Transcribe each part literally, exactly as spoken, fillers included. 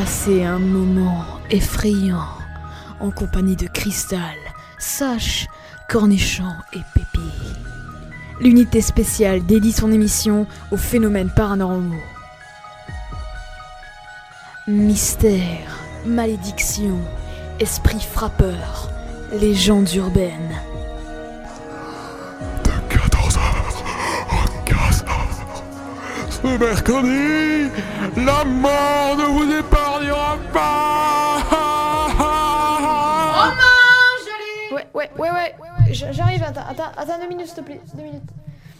passer un moment effrayant en compagnie de Cristal, Sache, Cornichon et Pépi. L'unité spéciale dédie son émission aux phénomènes paranormaux. Mystère, malédiction, esprit frappeur, légendes urbaines. De quatorze heures à quinze heures, ce mercredi, la mort ne vous épargnera pas. Oh non, je Ouais, ouais, ouais, ouais, j'arrive, attends, attends, attends deux minutes s'il te plaît, deux minutes.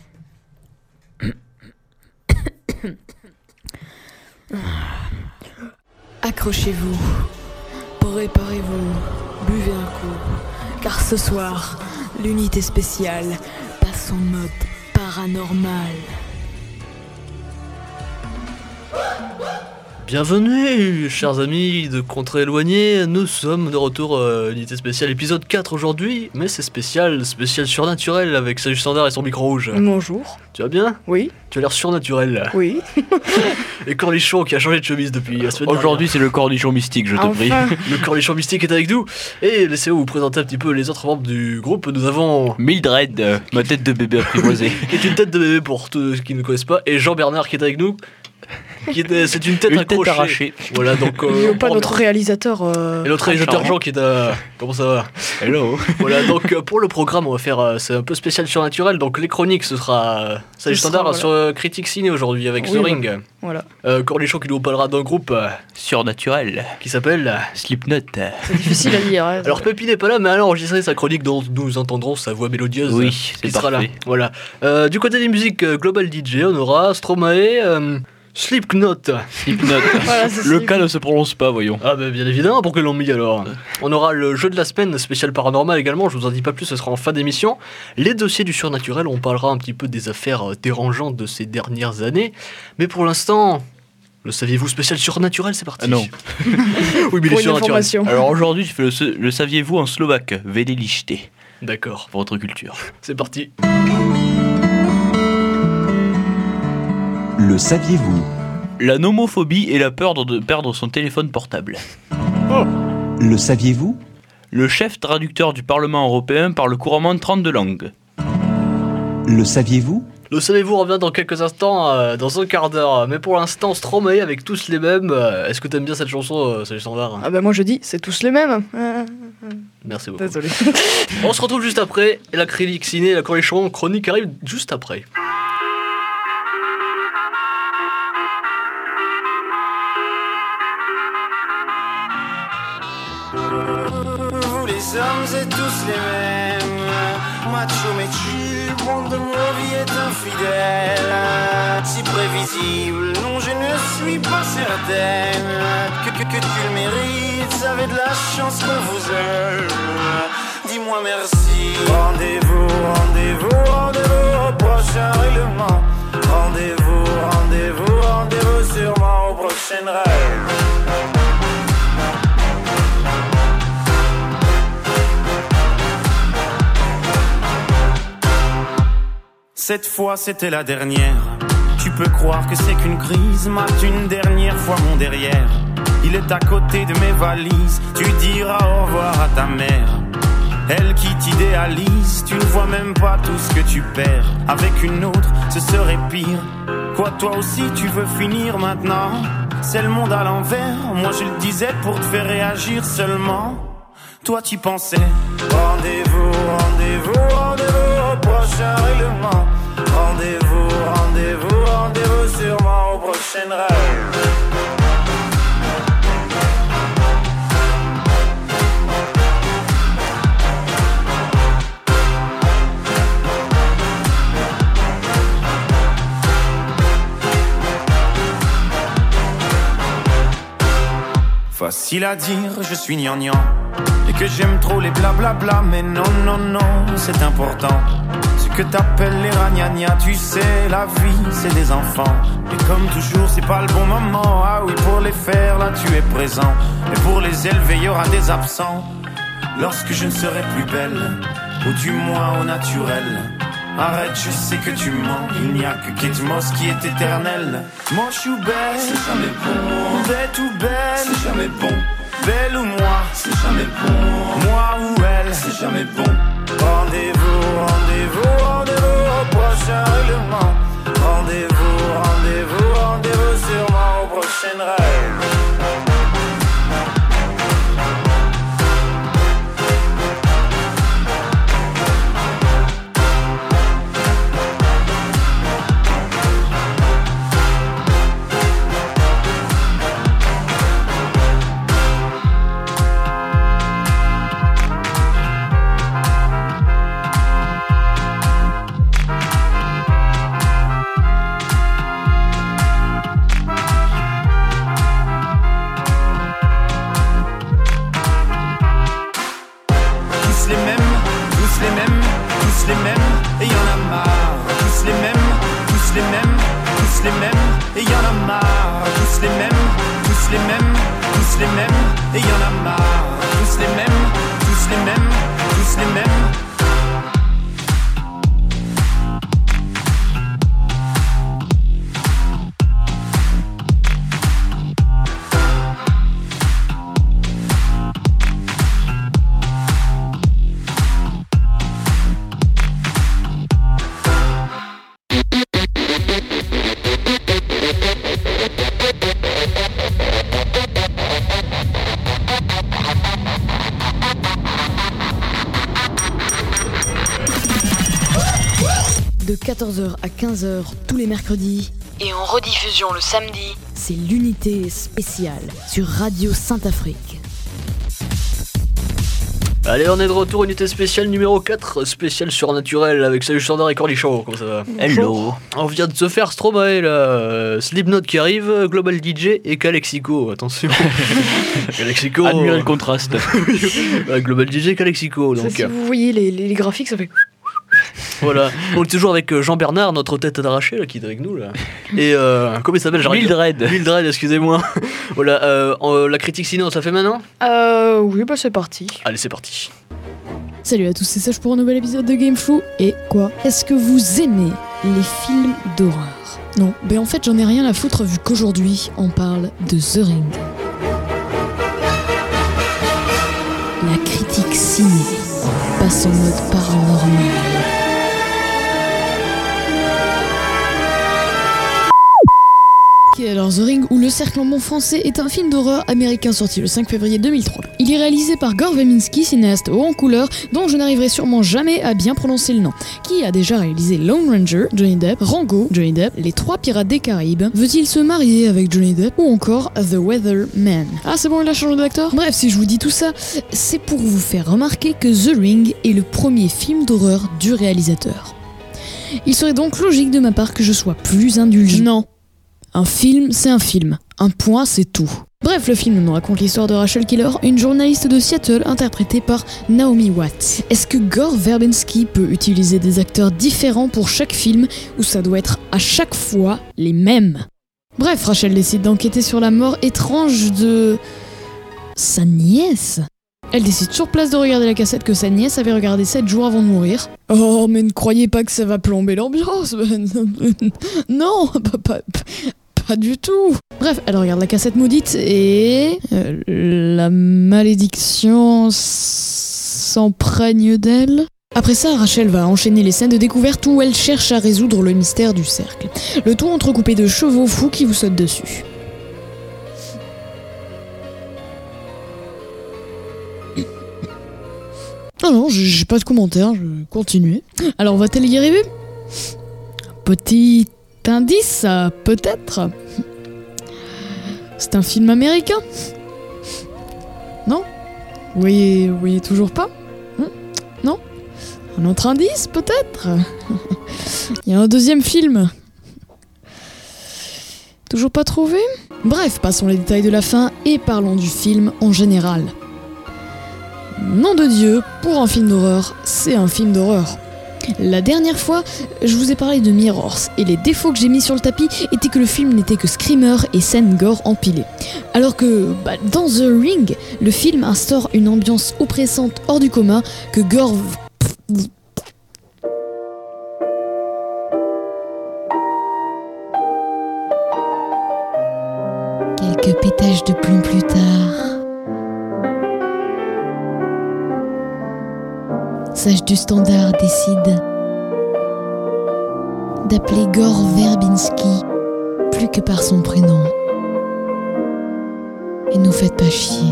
Accrochez-vous, préparez-vous, buvez un coup, car ce soir, l'unité spéciale passe en mode paranormal. Bienvenue, chers amis de contrées éloignées, nous sommes de retour à l'unité spéciale épisode quatre aujourd'hui, mais c'est spécial, spécial surnaturel avec Sage Standard et son micro rouge. Bonjour. Tu vas bien ? Oui. Tu as l'air surnaturel. Oui. Et Cornichon qui a changé de chemise depuis la semaine dernière. Aujourd'hui c'est le cornichon mystique, je te Enfin. prie. Le Cornichon mystique est avec nous, et laissez-moi vous présenter un petit peu les autres membres du groupe. Nous avons Mildred, euh, ma tête de bébé apprivoisée. qui est une tête de bébé pour tous ceux qui ne connaissent pas, et Jean-Bernard qui est avec nous. Qui est, c'est une tête Une accrochée. tête arrachée. Voilà, donc. Il n'y Euh, a pas on- notre réalisateur. Euh... Et notre réalisateur charmant. Jean qui est à. Comment ça va? Hello. Voilà, donc euh, pour le programme, on va faire. euh, c'est un peu spécial surnaturel. Donc les chroniques, ce sera. Euh, Sage Ce sera, Standard voilà. sur euh, Critique Ciné aujourd'hui avec Oui, The Ring. Voilà. Euh, Cornichon qui nous parlera d'un groupe euh, Surnaturel. qui s'appelle. euh, Slipknot. C'est difficile à lire. Hein. Alors Pépi n'est pas là, mais elle a enregistré sa chronique dont nous entendrons sa voix mélodieuse. Oui, qui c'est sera là. parfait. Voilà. Euh, du côté des musiques euh, Global D J, on aura Stromae, euh, Slipknot. Slipknot. Voilà, c'est Le ça. cas ne se prononce pas, voyons. Ah bah bien évidemment, pourquoi ils l'ont mis alors? On aura le jeu de la semaine spécial paranormal également, je vous en dis pas plus, ce sera en fin d'émission. Les dossiers du surnaturel, on parlera un petit peu des affaires euh, dérangeantes de ces dernières années. Mais pour l'instant, le saviez-vous spécial surnaturel, c'est parti. Ah non. Oui, mais il est Pour une surnaturel. information. Alors aujourd'hui je fais le, le saviez-vous en slovaque, Velilište, D'accord, pour votre culture. c'est parti. Le saviez-vous? La nomophobie est la peur de perdre son téléphone portable. Le saviez-vous? Le chef traducteur du Parlement européen parle couramment trente-deux langues. Le saviez-vous? Le savez-vous revient dans quelques instants, euh, dans un quart d'heure. Mais pour l'instant, Stromae avec tous les mêmes. Euh, Est-ce que t'aimes bien cette chanson, euh, Sage Standard? Ah bah moi je dis, c'est tous les mêmes. Euh, Merci beaucoup. Désolé. On se retrouve juste après. Et la critique ciné, la cornichon chronique arrive juste après. Vous les hommes êtes tous les mêmes. Macho mais chill, monde de mon vie est infidèle. Si prévisible, non je ne suis pas certaine que, que, que tu le mérites, ça avait de la chance qu'on vous aime. Dis-moi merci. Rendez-vous, rendez-vous, rendez-vous au prochain règlement. Rendez-vous, rendez-vous, rendez-vous sûrement au prochain rêve. Cette fois c'était la dernière. Tu peux croire que c'est qu'une crise. Mate une dernière fois mon derrière. Il est à côté de mes valises. Tu diras au revoir à ta mère. Elle qui t'idéalise. Tu ne vois même pas tout ce que tu perds. Avec une autre ce serait pire. Quoi toi aussi tu veux finir maintenant? C'est le monde à l'envers. Moi je le disais pour te faire réagir seulement. Toi tu pensais. Rendez-vous, rendez-vous, rendez-vous au prochain règlement. Rendez-vous, rendez-vous, rendez-vous sûrement au prochain rêve. Facile à dire, je suis gnangnan. Et que j'aime trop les blablabla. Mais non, non, non, c'est important. Ce que t'appelles les ragnagnas. Tu sais, la vie, c'est des enfants. Et comme toujours, c'est pas le bon moment. Ah oui, pour les faire, là, tu es présent. Et pour les élever, il y aura des absents. Lorsque je ne serai plus belle, ou du moins au naturel. Arrête, je sais que tu mens. Il n'y a que Kate Moss qui est éternelle. Moche ou belle, c'est jamais bon. Bête ou belle, c'est jamais bon. Belle ou moi, c'est jamais bon. Moi ou elle, c'est jamais bon. Rendez-vous, rendez-vous, rendez-vous au prochain règlement. Rendez-vous, rendez-vous, rendez-vous sûrement au prochain rêve. De quatorze heures à quinze heures tous les mercredis et en rediffusion le samedi, c'est l'unité spéciale sur Radio Saint-Afrique. Allez, on est de retour, unité spéciale numéro quatre, spéciale surnaturel avec Salut Standard et Corlichon, comment ça va? Hello. On vient de se faire Stromae là, euh, Slipknot qui arrive, Global D J et Calexico, attention. Calexico. Admirez le contraste. Ouais, Global D J, Calexico. Donc, si vous voyez les, les, les graphiques, ça fait... Voilà, donc toujours avec Jean-Bernard, notre tête d'arraché là, qui est avec nous là. Et euh, comment il s'appelle? Mildred. Mildred, excusez-moi. Voilà, euh, euh, la critique ciné, on ça fait maintenant? Euh, oui, bah c'est parti. Allez, c'est parti. Salut à tous, c'est Sage pour un nouvel épisode de Game Flow. Et quoi? Est-ce que vous aimez les films d'horreur? Non, ben en fait j'en ai rien à foutre vu qu'aujourd'hui on parle de The Ring. La critique ciné passe en mode paranormal. Ok, alors The Ring ou Le Cercle en bon français est un film d'horreur américain sorti le cinq février deux mille trois. Il est réalisé par Gore Verbinski, cinéaste haut en couleur dont je n'arriverai sûrement jamais à bien prononcer le nom, qui a déjà réalisé Lone Ranger, Johnny Depp, Rango, Johnny Depp, Les Trois Pirates des Caraïbes, Veut-il se marier avec Johnny Depp ou encore The Weather Man. Ah c'est bon, il a changé d'acteur? Bref, si je vous dis tout ça, c'est pour vous faire remarquer que The Ring est le premier film d'horreur du réalisateur. Il serait donc logique de ma part que je sois plus indulgent. Non. Un film, c'est un film. Un point, c'est tout. Bref, le film nous raconte l'histoire de Rachel Keller, une journaliste de Seattle interprétée par Naomi Watts. Est-ce que Gore Verbinski peut utiliser des acteurs différents pour chaque film, ou ça doit être à chaque fois les mêmes? Bref, Rachel décide d'enquêter sur la mort étrange de... sa nièce. Elle décide sur place de regarder la cassette que sa nièce avait regardée sept jours avant de mourir. Oh, mais ne croyez pas que ça va plomber l'ambiance. Non, pas, pas, pas du tout. Bref, elle regarde la cassette maudite et... Euh, la malédiction s'emprègne d'elle. Après ça, Rachel va enchaîner les scènes de découverte où elle cherche à résoudre le mystère du cercle. Le tout entrecoupé de chevaux fous qui vous sautent dessus. Non, non, j'ai pas de commentaires, je vais continuer. Alors, va-t-elle y arriver? Petit indice, peut-être. C'est un film américain? Non? Vous voyez, vous voyez toujours pas? Non? Un autre indice, peut-être? Il y a un deuxième film. Toujours pas trouvé? Bref, passons les détails de la fin et parlons du film en général. Nom de Dieu, pour un film d'horreur, c'est un film d'horreur. La dernière fois, je vous ai parlé de Mirrors, et les défauts que j'ai mis sur le tapis étaient que le film n'était que screamer et scènes gore empilées. Alors que, bah, dans The Ring, le film instaure une ambiance oppressante hors du commun que Gore... taches de plume plus tard. Sage du Standard décide d'appeler Gore Verbinski plus que par son prénom. Et nous faites pas chier.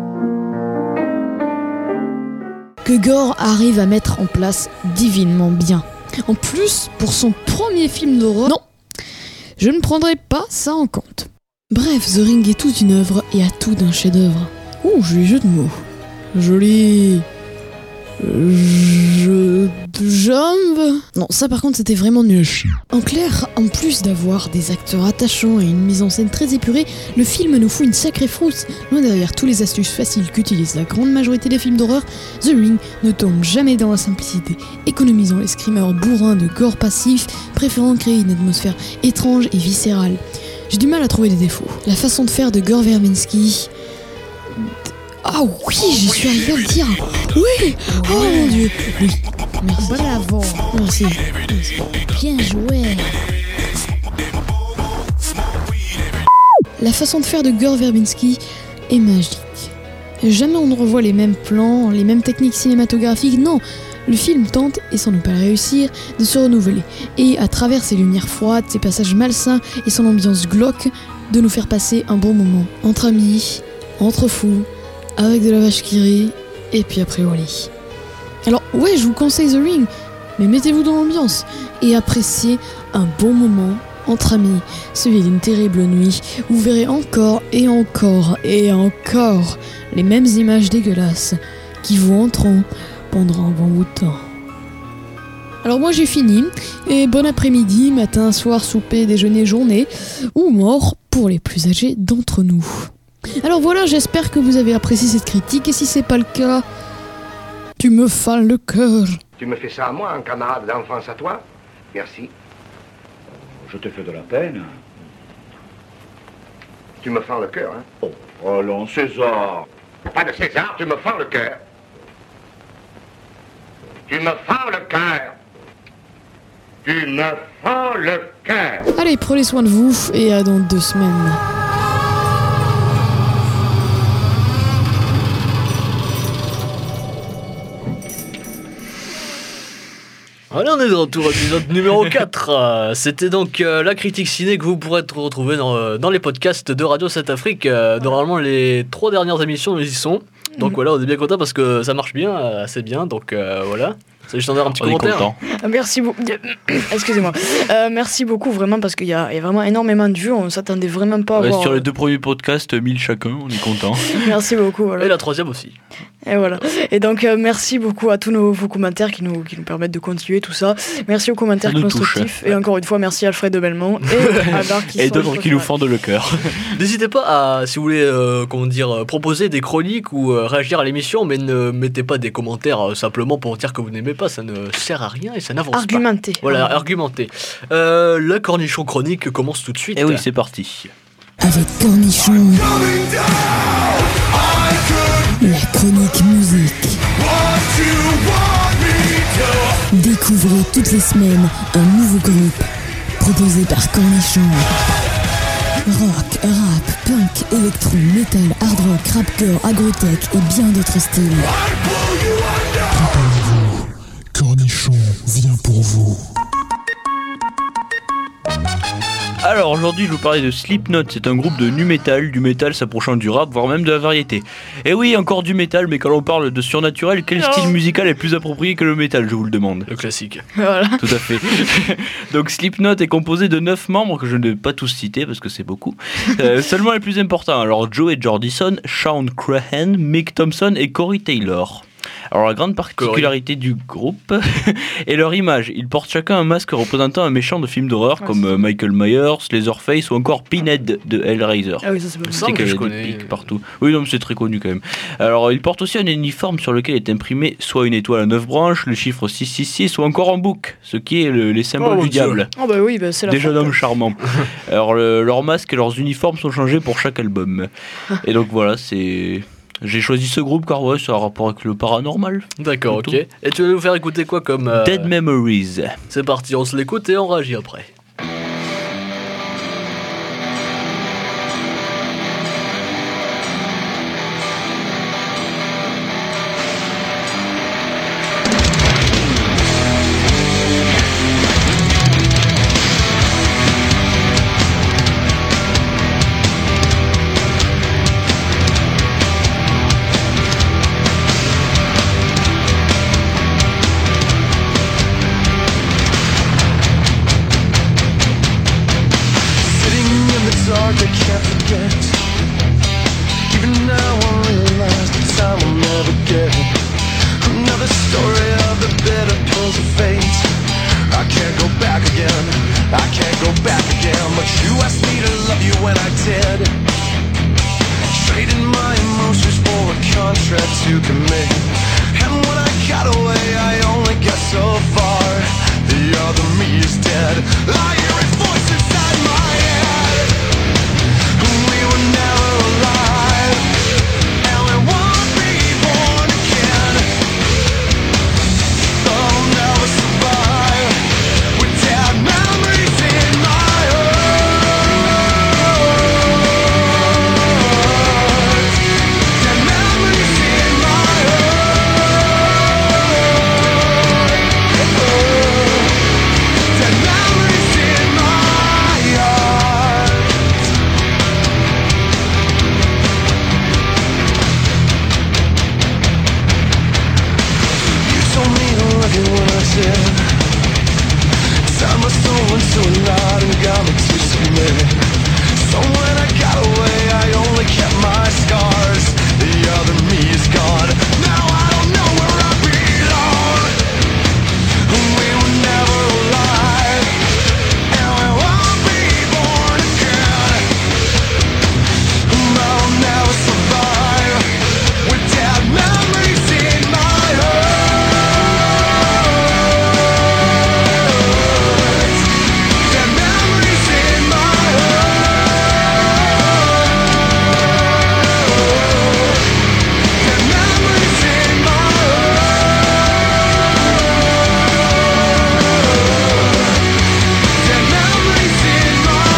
Que Gore arrive à mettre en place divinement bien. En plus, pour son premier film d'horreur, non, je ne prendrai pas ça en compte. Bref, The Ring est toute une œuvre et a tout d'un chef-d'œuvre. Ouh, joli jeu de mots. Joli... Jeu de jambes. Non, ça par contre c'était vraiment nul. En clair, en plus d'avoir des acteurs attachants et une mise en scène très épurée, le film nous fout une sacrée frousse. Loin derrière tous les astuces faciles qu'utilisent la grande majorité des films d'horreur, The Ring ne tombe jamais dans la simplicité, économisant les screamers bourrins de gore passif, préférant créer une atmosphère étrange et viscérale. J'ai du mal à trouver des défauts. La façon de faire de Gore Verbinski... Ah oui, j'y suis arrivé à le dire. Oui. Oh mon dieu. Oui. Merci. Bravo. Merci. Bien joué. La façon de faire de Gore Verbinski est magique. Jamais on ne revoit les mêmes plans, les mêmes techniques cinématographiques. Non, le film tente, et sans ne pas réussir, de se renouveler. Et à travers ses lumières froides, ses passages malsains et son ambiance glauque, de nous faire passer un bon moment. Entre amis, entre fous, avec de la vache qui rit, et puis après au lit. Alors ouais, je vous conseille The Ring, mais mettez-vous dans l'ambiance, et appréciez un bon moment entre amis, celui d'une terrible nuit, où vous verrez encore et encore et encore les mêmes images dégueulasses qui vous hanteront pendant un bon bout de temps. Alors moi j'ai fini, et bon après-midi, matin, soir, souper, déjeuner, journée, ou mort pour les plus âgés d'entre nous. Alors voilà, j'espère que vous avez apprécié cette critique, et si c'est pas le cas, tu me fends le cœur. Tu me fais ça à moi, un camarade d'enfance à toi? Merci. Je te fais de la peine. Tu me fends le cœur, hein? Oh, allons, César. Pas de César, tu me fends le cœur. Tu me fends le cœur. Tu me fends le cœur. Allez, prenez soin de vous, et à dans deux semaines. Allez, on est de retour à l'épisode numéro quatre. Euh, C'était donc euh, la critique ciné que vous pourrez retrouver dans, euh, dans les podcasts de Radio sept Afrique. Euh, normalement, les trois dernières émissions, ils y sont. Donc voilà, on est bien content parce que ça marche bien, euh, assez bien. Donc euh, voilà. C'est juste un petit on commentaire. Merci beaucoup. Excusez-moi. Euh, merci beaucoup vraiment parce qu'il y a, il y a vraiment énormément de vues. On s'attendait vraiment pas à ouais, voir. Sur les deux premiers podcasts, mille chacun, on est content. Merci beaucoup. Voilà. Et la troisième aussi. Et voilà. Et donc euh, merci beaucoup à tous nos, vos commentaires qui nous, qui nous permettent de continuer tout ça. Merci aux commentaires constructifs. Et encore une fois, merci à Alfred de Belmont et à Bar qui et d'autres qui nous fendent le cœur. N'hésitez pas à, si vous voulez, euh, comment dire, proposer des chroniques ou euh, réagir à l'émission, mais ne mettez pas des commentaires euh, simplement pour dire que vous n'aimez pas. Ça ne sert à rien et ça n'avance argumenter. pas. Voilà, argumenter. Euh, la cornichon chronique commence tout de suite. Et oui, c'est parti. Avec Cornichon, la chronique musique. Découvrez toutes les semaines un nouveau groupe proposé par Cornichon. Rock, rap, punk, électro, metal, hard rock, rapcore, agrotech et bien d'autres styles. Préparez-vous, Cornichon vient pour vous. Alors aujourd'hui je vous parlais de Slipknot, c'est un groupe de nu metal, du metal s'approchant du rap, voire même de la variété. Et oui, encore du metal, mais quand on parle de surnaturel, quel non. style musical est plus approprié que le metal, je vous le demande? Le classique. Voilà. Tout à fait. Donc Slipknot est composé de neuf membres, que je ne vais pas tous citer parce que c'est beaucoup. Euh, seulement les plus importants, alors Joey Jordison, Sean Crahan, Mick Thompson et Corey Taylor. Alors la grande particularité Corey. du groupe est leur image. Ils portent chacun un masque représentant un méchant de film d'horreur, ouais, comme euh, Michael Myers, Leatherface ou encore Pinhead de Hellraiser. Ah oui, ça c'est pas c'est qu'il y a des connais. pics partout. Oui, non, mais c'est très connu quand même. Alors ils portent aussi un uniforme sur lequel est imprimé soit une étoile à neuf branches, le chiffre six cent soixante-six ou encore un bouc, ce qui est le, les symboles oh, du diable. Ah oh, bah oui, bah c'est la des jeunes hommes charmants. Alors le, leurs masques et leurs uniformes sont changés pour chaque album. Et donc voilà, c'est... J'ai choisi ce groupe car ouais, ça a un rapport avec le paranormal. D'accord, ok. Et tu vas nous faire écouter quoi comme... Euh... Dead Memories. C'est parti, on se l'écoute et on réagit après. you commit. And when I got away, I only got so far. The other me is dead. I hear a voice inside my head. We were never alive, and we won't be born again. I'll never survive with dead memories in my heart. Dead memories in my heart. Dead memories in my heart. You told me to love you when I said time must have went so loud and got me to submit. So when I got away, I only kept my scars. The other me is gone. Now I don't know where I belong. We were never alive, and we won't be born again. I'll never survive with dead memories in my heart. Dead memories in my heart. Dead memories in my heart. Dead memories in my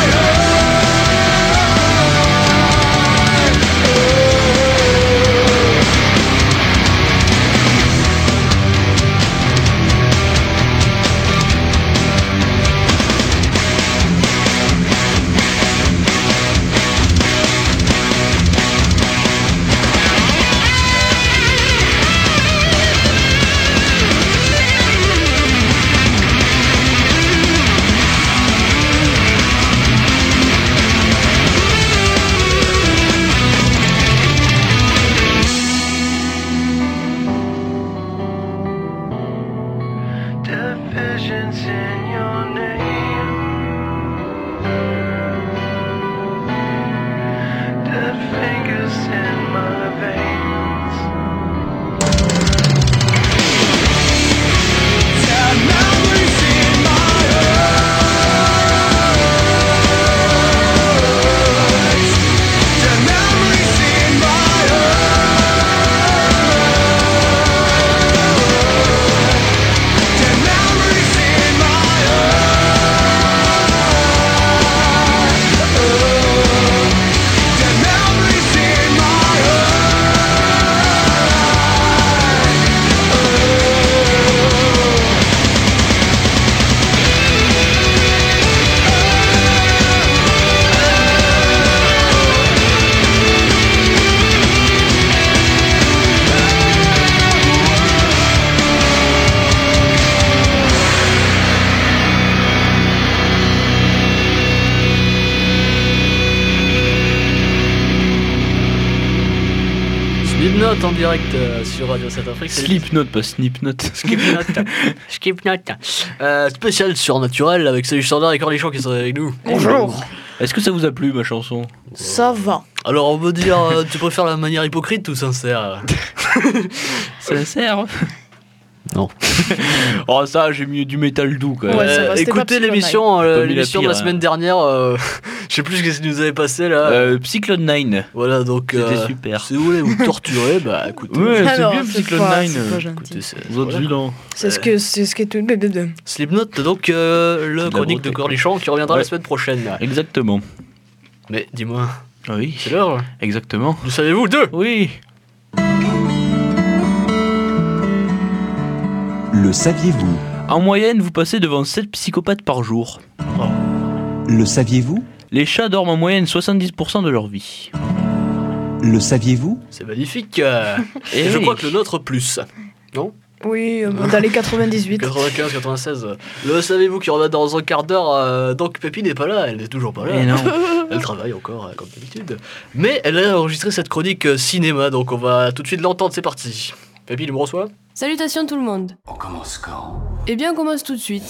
Dead visions in your name. Dead fingers in my veins. Dead memories in my heart. Dead memories in my heart. Dead memories in my heart. Dead memories in my Slipknot en direct euh, sur Radio sept Afrique. C'est Slipknot, pas Snipknot. Skipknot. Skipknot. Euh, spécial surnaturel avec Salut Standard et Cornichon qui sont avec nous. Bonjour. Est-ce que ça vous a plu ma chanson? Ça va. Alors on veut dire, euh, tu préfères la manière hypocrite ou sincère? Sincère. Non. Oh ça, j'ai mis du métal doux quand même. Ouais, ça va, Euh, c'était écoutez pas l'émission, euh, Pas mis la l'émission de la pire, semaine hein. dernière. euh, je sais plus ce que ça nous avait passé là. Euh, Cyclone neuf. Voilà donc. C'était euh, super. Si vous voulez vous torturer, bah écoutez. Ouais, c'est Alors, bien c'est Cyclone pas- neuf. c'est pas euh, gentil. Écoutez, c'est- Vous autres voilà. violents. C'est ce que c'est ce qui est tout. blablabla. Slipknot, donc euh, le de la chronique de beauté, Cornichon qui reviendra Ouais. la semaine prochaine. Exactement. Mais dis-moi, Oui. c'est l'heure? Exactement. Le savez-vous deux? Oui. Le saviez-vous? En moyenne, vous passez devant sept psychopathes par jour. Le saviez-vous? Les chats dorment en moyenne soixante-dix pour cent de leur vie. Le saviez-vous? C'est magnifique. euh, Et Et je oui. crois que le nôtre plus. Non? Oui, euh, dans les quatre-vingt-dix-huit. quatre-vingt-quinze quatre-vingt-seize. Le savez-vous qui revient dans un quart d'heure euh, donc Pépi n'est pas là, elle n'est toujours pas là. Et non. Elle travaille encore euh, comme d'habitude. Mais elle a enregistré cette chronique euh, cinéma, donc on va tout de suite l'entendre, c'est parti. Pépi, il me reçoit? Salutations tout le monde. On commence quand? Eh bien, on commence tout de suite.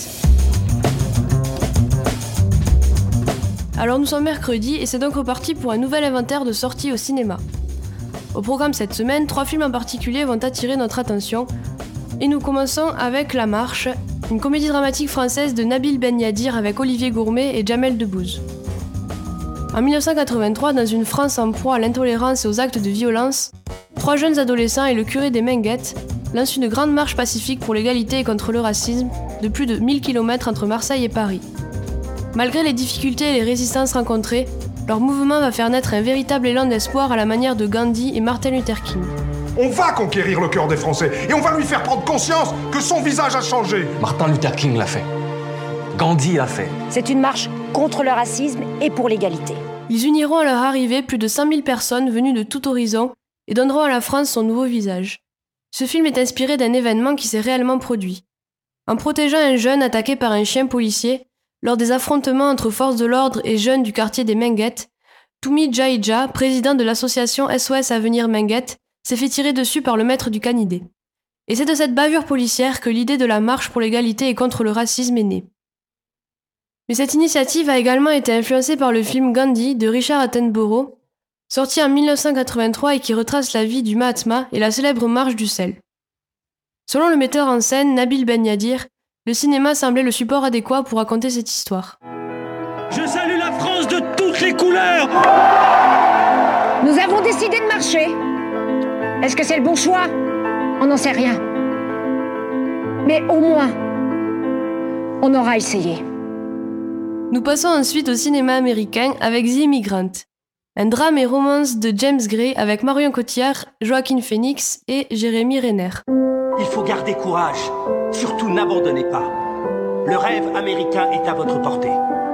Alors nous sommes mercredi et c'est donc reparti pour un nouvel inventaire de sorties au cinéma. Au programme cette semaine, trois films en particulier vont attirer notre attention. Et nous commençons avec La Marche, une comédie dramatique française de Nabil Ben Yadir avec Olivier Gourmet et Jamel Debbouze. En dix-neuf cent quatre-vingt-trois, dans une France en proie à l'intolérance et aux actes de violence, trois jeunes adolescents et le curé des Minguettes lancent une grande marche pacifique pour l'égalité et contre le racisme de plus de mille kilomètres entre Marseille et Paris. Malgré les difficultés et les résistances rencontrées, leur mouvement va faire naître un véritable élan d'espoir à la manière de Gandhi et Martin Luther King. On va conquérir le cœur des Français et on va lui faire prendre conscience que son visage a changé. Martin Luther King l'a fait. Gandhi l'a fait. C'est une marche contre le racisme et pour l'égalité. Ils uniront à leur arrivée plus de cent mille personnes venues de tout horizon et donneront à la France son nouveau visage. Ce film est inspiré d'un événement qui s'est réellement produit. En protégeant un jeune attaqué par un chien policier, lors des affrontements entre forces de l'ordre et jeunes du quartier des Minguettes, Toumi Djaïdja, président de l'association S O S Avenir Minguettes, s'est fait tirer dessus par le maître du canidé. Et c'est de cette bavure policière que l'idée de la marche pour l'égalité et contre le racisme est née. Mais cette initiative a également été influencée par le film Gandhi de Richard Attenborough, sorti en dix-neuf cent quatre-vingt-trois et qui retrace la vie du Mahatma et la célèbre marche du sel. Selon le metteur en scène Nabil Ben Yadir, le cinéma semblait le support adéquat pour raconter cette histoire. Je salue la France de toutes les couleurs. Nous avons décidé de marcher. Est-ce que c'est le bon choix ? On n'en sait rien. Mais au moins, on aura essayé. Nous passons ensuite au cinéma américain avec The Immigrant, un drame et romance de James Gray avec Marion Cotillard, Joaquin Phoenix et Jérémy Renner. Il faut garder courage, surtout n'abandonnez pas. Le rêve américain est à votre portée.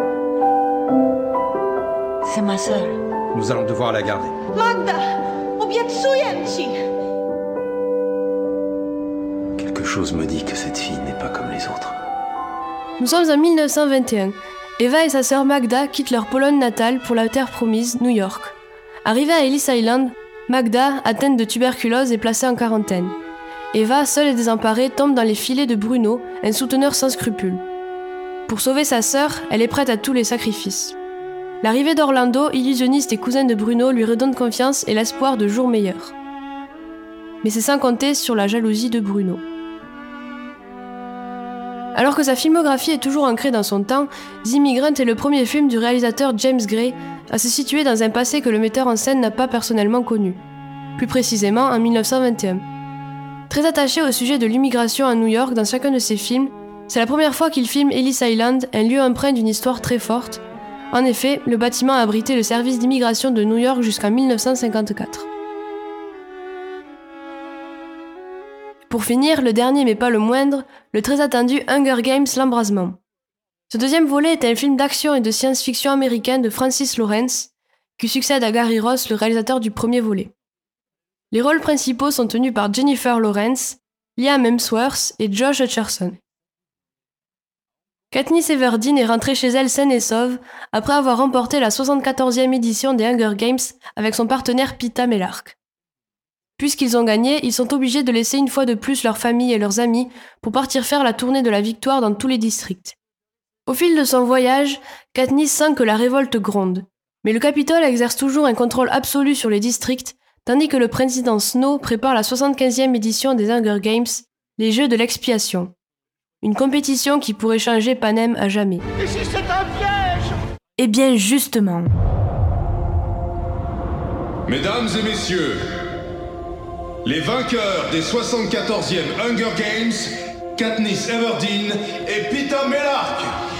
C'est ma sœur. Nous allons devoir la garder. Magda, obiecuję. Quelque chose me dit que cette fille n'est pas comme les autres. Nous sommes en dix-neuf cent vingt et un. Eva et sa sœur Magda quittent leur Pologne natale pour la terre promise, New York. Arrivée à Ellis Island, Magda, atteinte de tuberculose, est placée en quarantaine. Eva, seule et désemparée, tombe dans les filets de Bruno, un souteneur sans scrupules. Pour sauver sa sœur, elle est prête à tous les sacrifices. L'arrivée d'Orlando, illusionniste et cousin de Bruno, lui redonne confiance et l'espoir de jours meilleurs. Mais c'est sans compter sur la jalousie de Bruno. Alors que sa filmographie est toujours ancrée dans son temps, The Immigrant est le premier film du réalisateur James Gray à se situer dans un passé que le metteur en scène n'a pas personnellement connu. Plus précisément en dix-neuf cent vingt et un. Très attaché au sujet de l'immigration à New York dans chacun de ses films, c'est la première fois qu'il filme Ellis Island, un lieu empreint d'une histoire très forte. En effet, le bâtiment a abrité le service d'immigration de New York jusqu'en dix-neuf cent cinquante-quatre. Pour finir, le dernier mais pas le moindre, le très attendu Hunger Games, l'embrasement. Ce deuxième volet est un film d'action et de science-fiction américain de Francis Lawrence, qui succède à Gary Ross, le réalisateur du premier volet. Les rôles principaux sont tenus par Jennifer Lawrence, Liam Hemsworth et Josh Hutcherson. Katniss Everdeen est rentrée chez elle saine et sauve après avoir remporté la soixante-quatorzième édition des Hunger Games avec son partenaire Pita Mellark. Puisqu'ils ont gagné, ils sont obligés de laisser une fois de plus leur famille et leurs amis pour partir faire la tournée de la victoire dans tous les districts. Au fil de son voyage, Katniss sent que la révolte gronde, mais le Capitole exerce toujours un contrôle absolu sur les districts, tandis que le président Snow prépare la soixante-quinzième édition des Hunger Games, les Jeux de l'expiation. Une compétition qui pourrait changer Panem à jamais. Et si c'est un piège ? Eh bien justement. Mesdames et messieurs, les vainqueurs des soixante-quatorzième Hunger Games, Katniss Everdeen et Pita Mellark.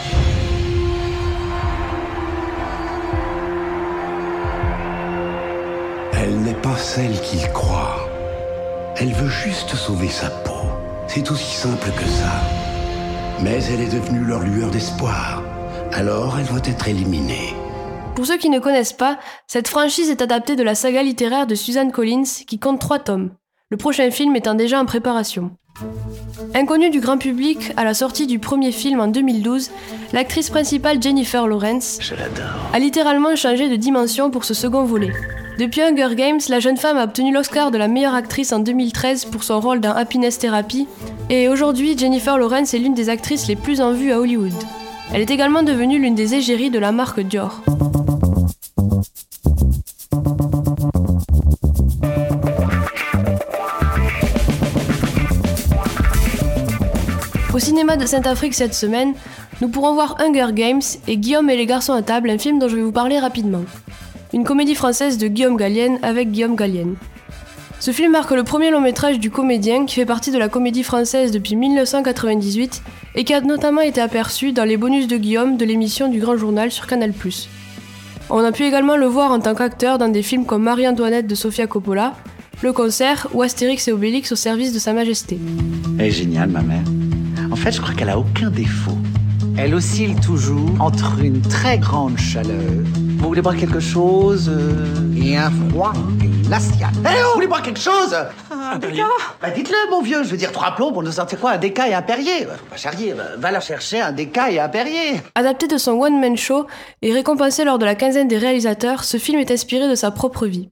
Elle n'est pas celle qu'il croit. Elle veut juste sauver sa peau. C'est aussi simple que ça. Mais elle est devenue leur lueur d'espoir. Alors elle doit être éliminée. Pour ceux qui ne connaissent pas, cette franchise est adaptée de la saga littéraire de Suzanne Collins qui compte trois tomes, le prochain film étant déjà en préparation. Inconnue du grand public à la sortie du premier film en deux mille douze, l'actrice principale Jennifer Lawrence Je l'adore. a littéralement changé de dimension pour ce second volet. Depuis Hunger Games, la jeune femme a obtenu l'Oscar de la meilleure actrice en deux mille treize pour son rôle dans Happiness Therapy, et aujourd'hui Jennifer Lawrence est l'une des actrices les plus en vue à Hollywood. Elle est également devenue l'une des égéries de la marque Dior. Au cinéma de Saint-Afrique cette semaine, nous pourrons voir Hunger Games et Guillaume et les garçons à table, un film dont je vais vous parler rapidement. Une comédie française de Guillaume Gallienne avec Guillaume Gallienne. Ce film marque le premier long métrage du comédien qui fait partie de la comédie française depuis dix-neuf cent quatre-vingt-dix-huit et qui a notamment été aperçu dans les bonus de Guillaume de l'émission du Grand Journal sur Canal plus. On a pu également le voir en tant qu'acteur dans des films comme Marie-Antoinette de Sofia Coppola, Le Concert ou Astérix et Obélix au service de Sa Majesté. Elle est géniale, ma mère. En fait, je crois qu'elle a aucun défaut. Elle oscille toujours entre une très grande chaleur. Vous voulez boire quelque chose euh, et un froid glacial. Eh oh, vous voulez boire quelque chose? Un déca? Bah dites-le, mon vieux. Je veux dire, trois plombs pour nous sortir quoi? Un déca et un Perrier. Bah, faut pas charrier. Bah, va la chercher, un déca et un Perrier. Adapté de son one-man show et récompensé lors de la quinzaine des réalisateurs, ce film est inspiré de sa propre vie.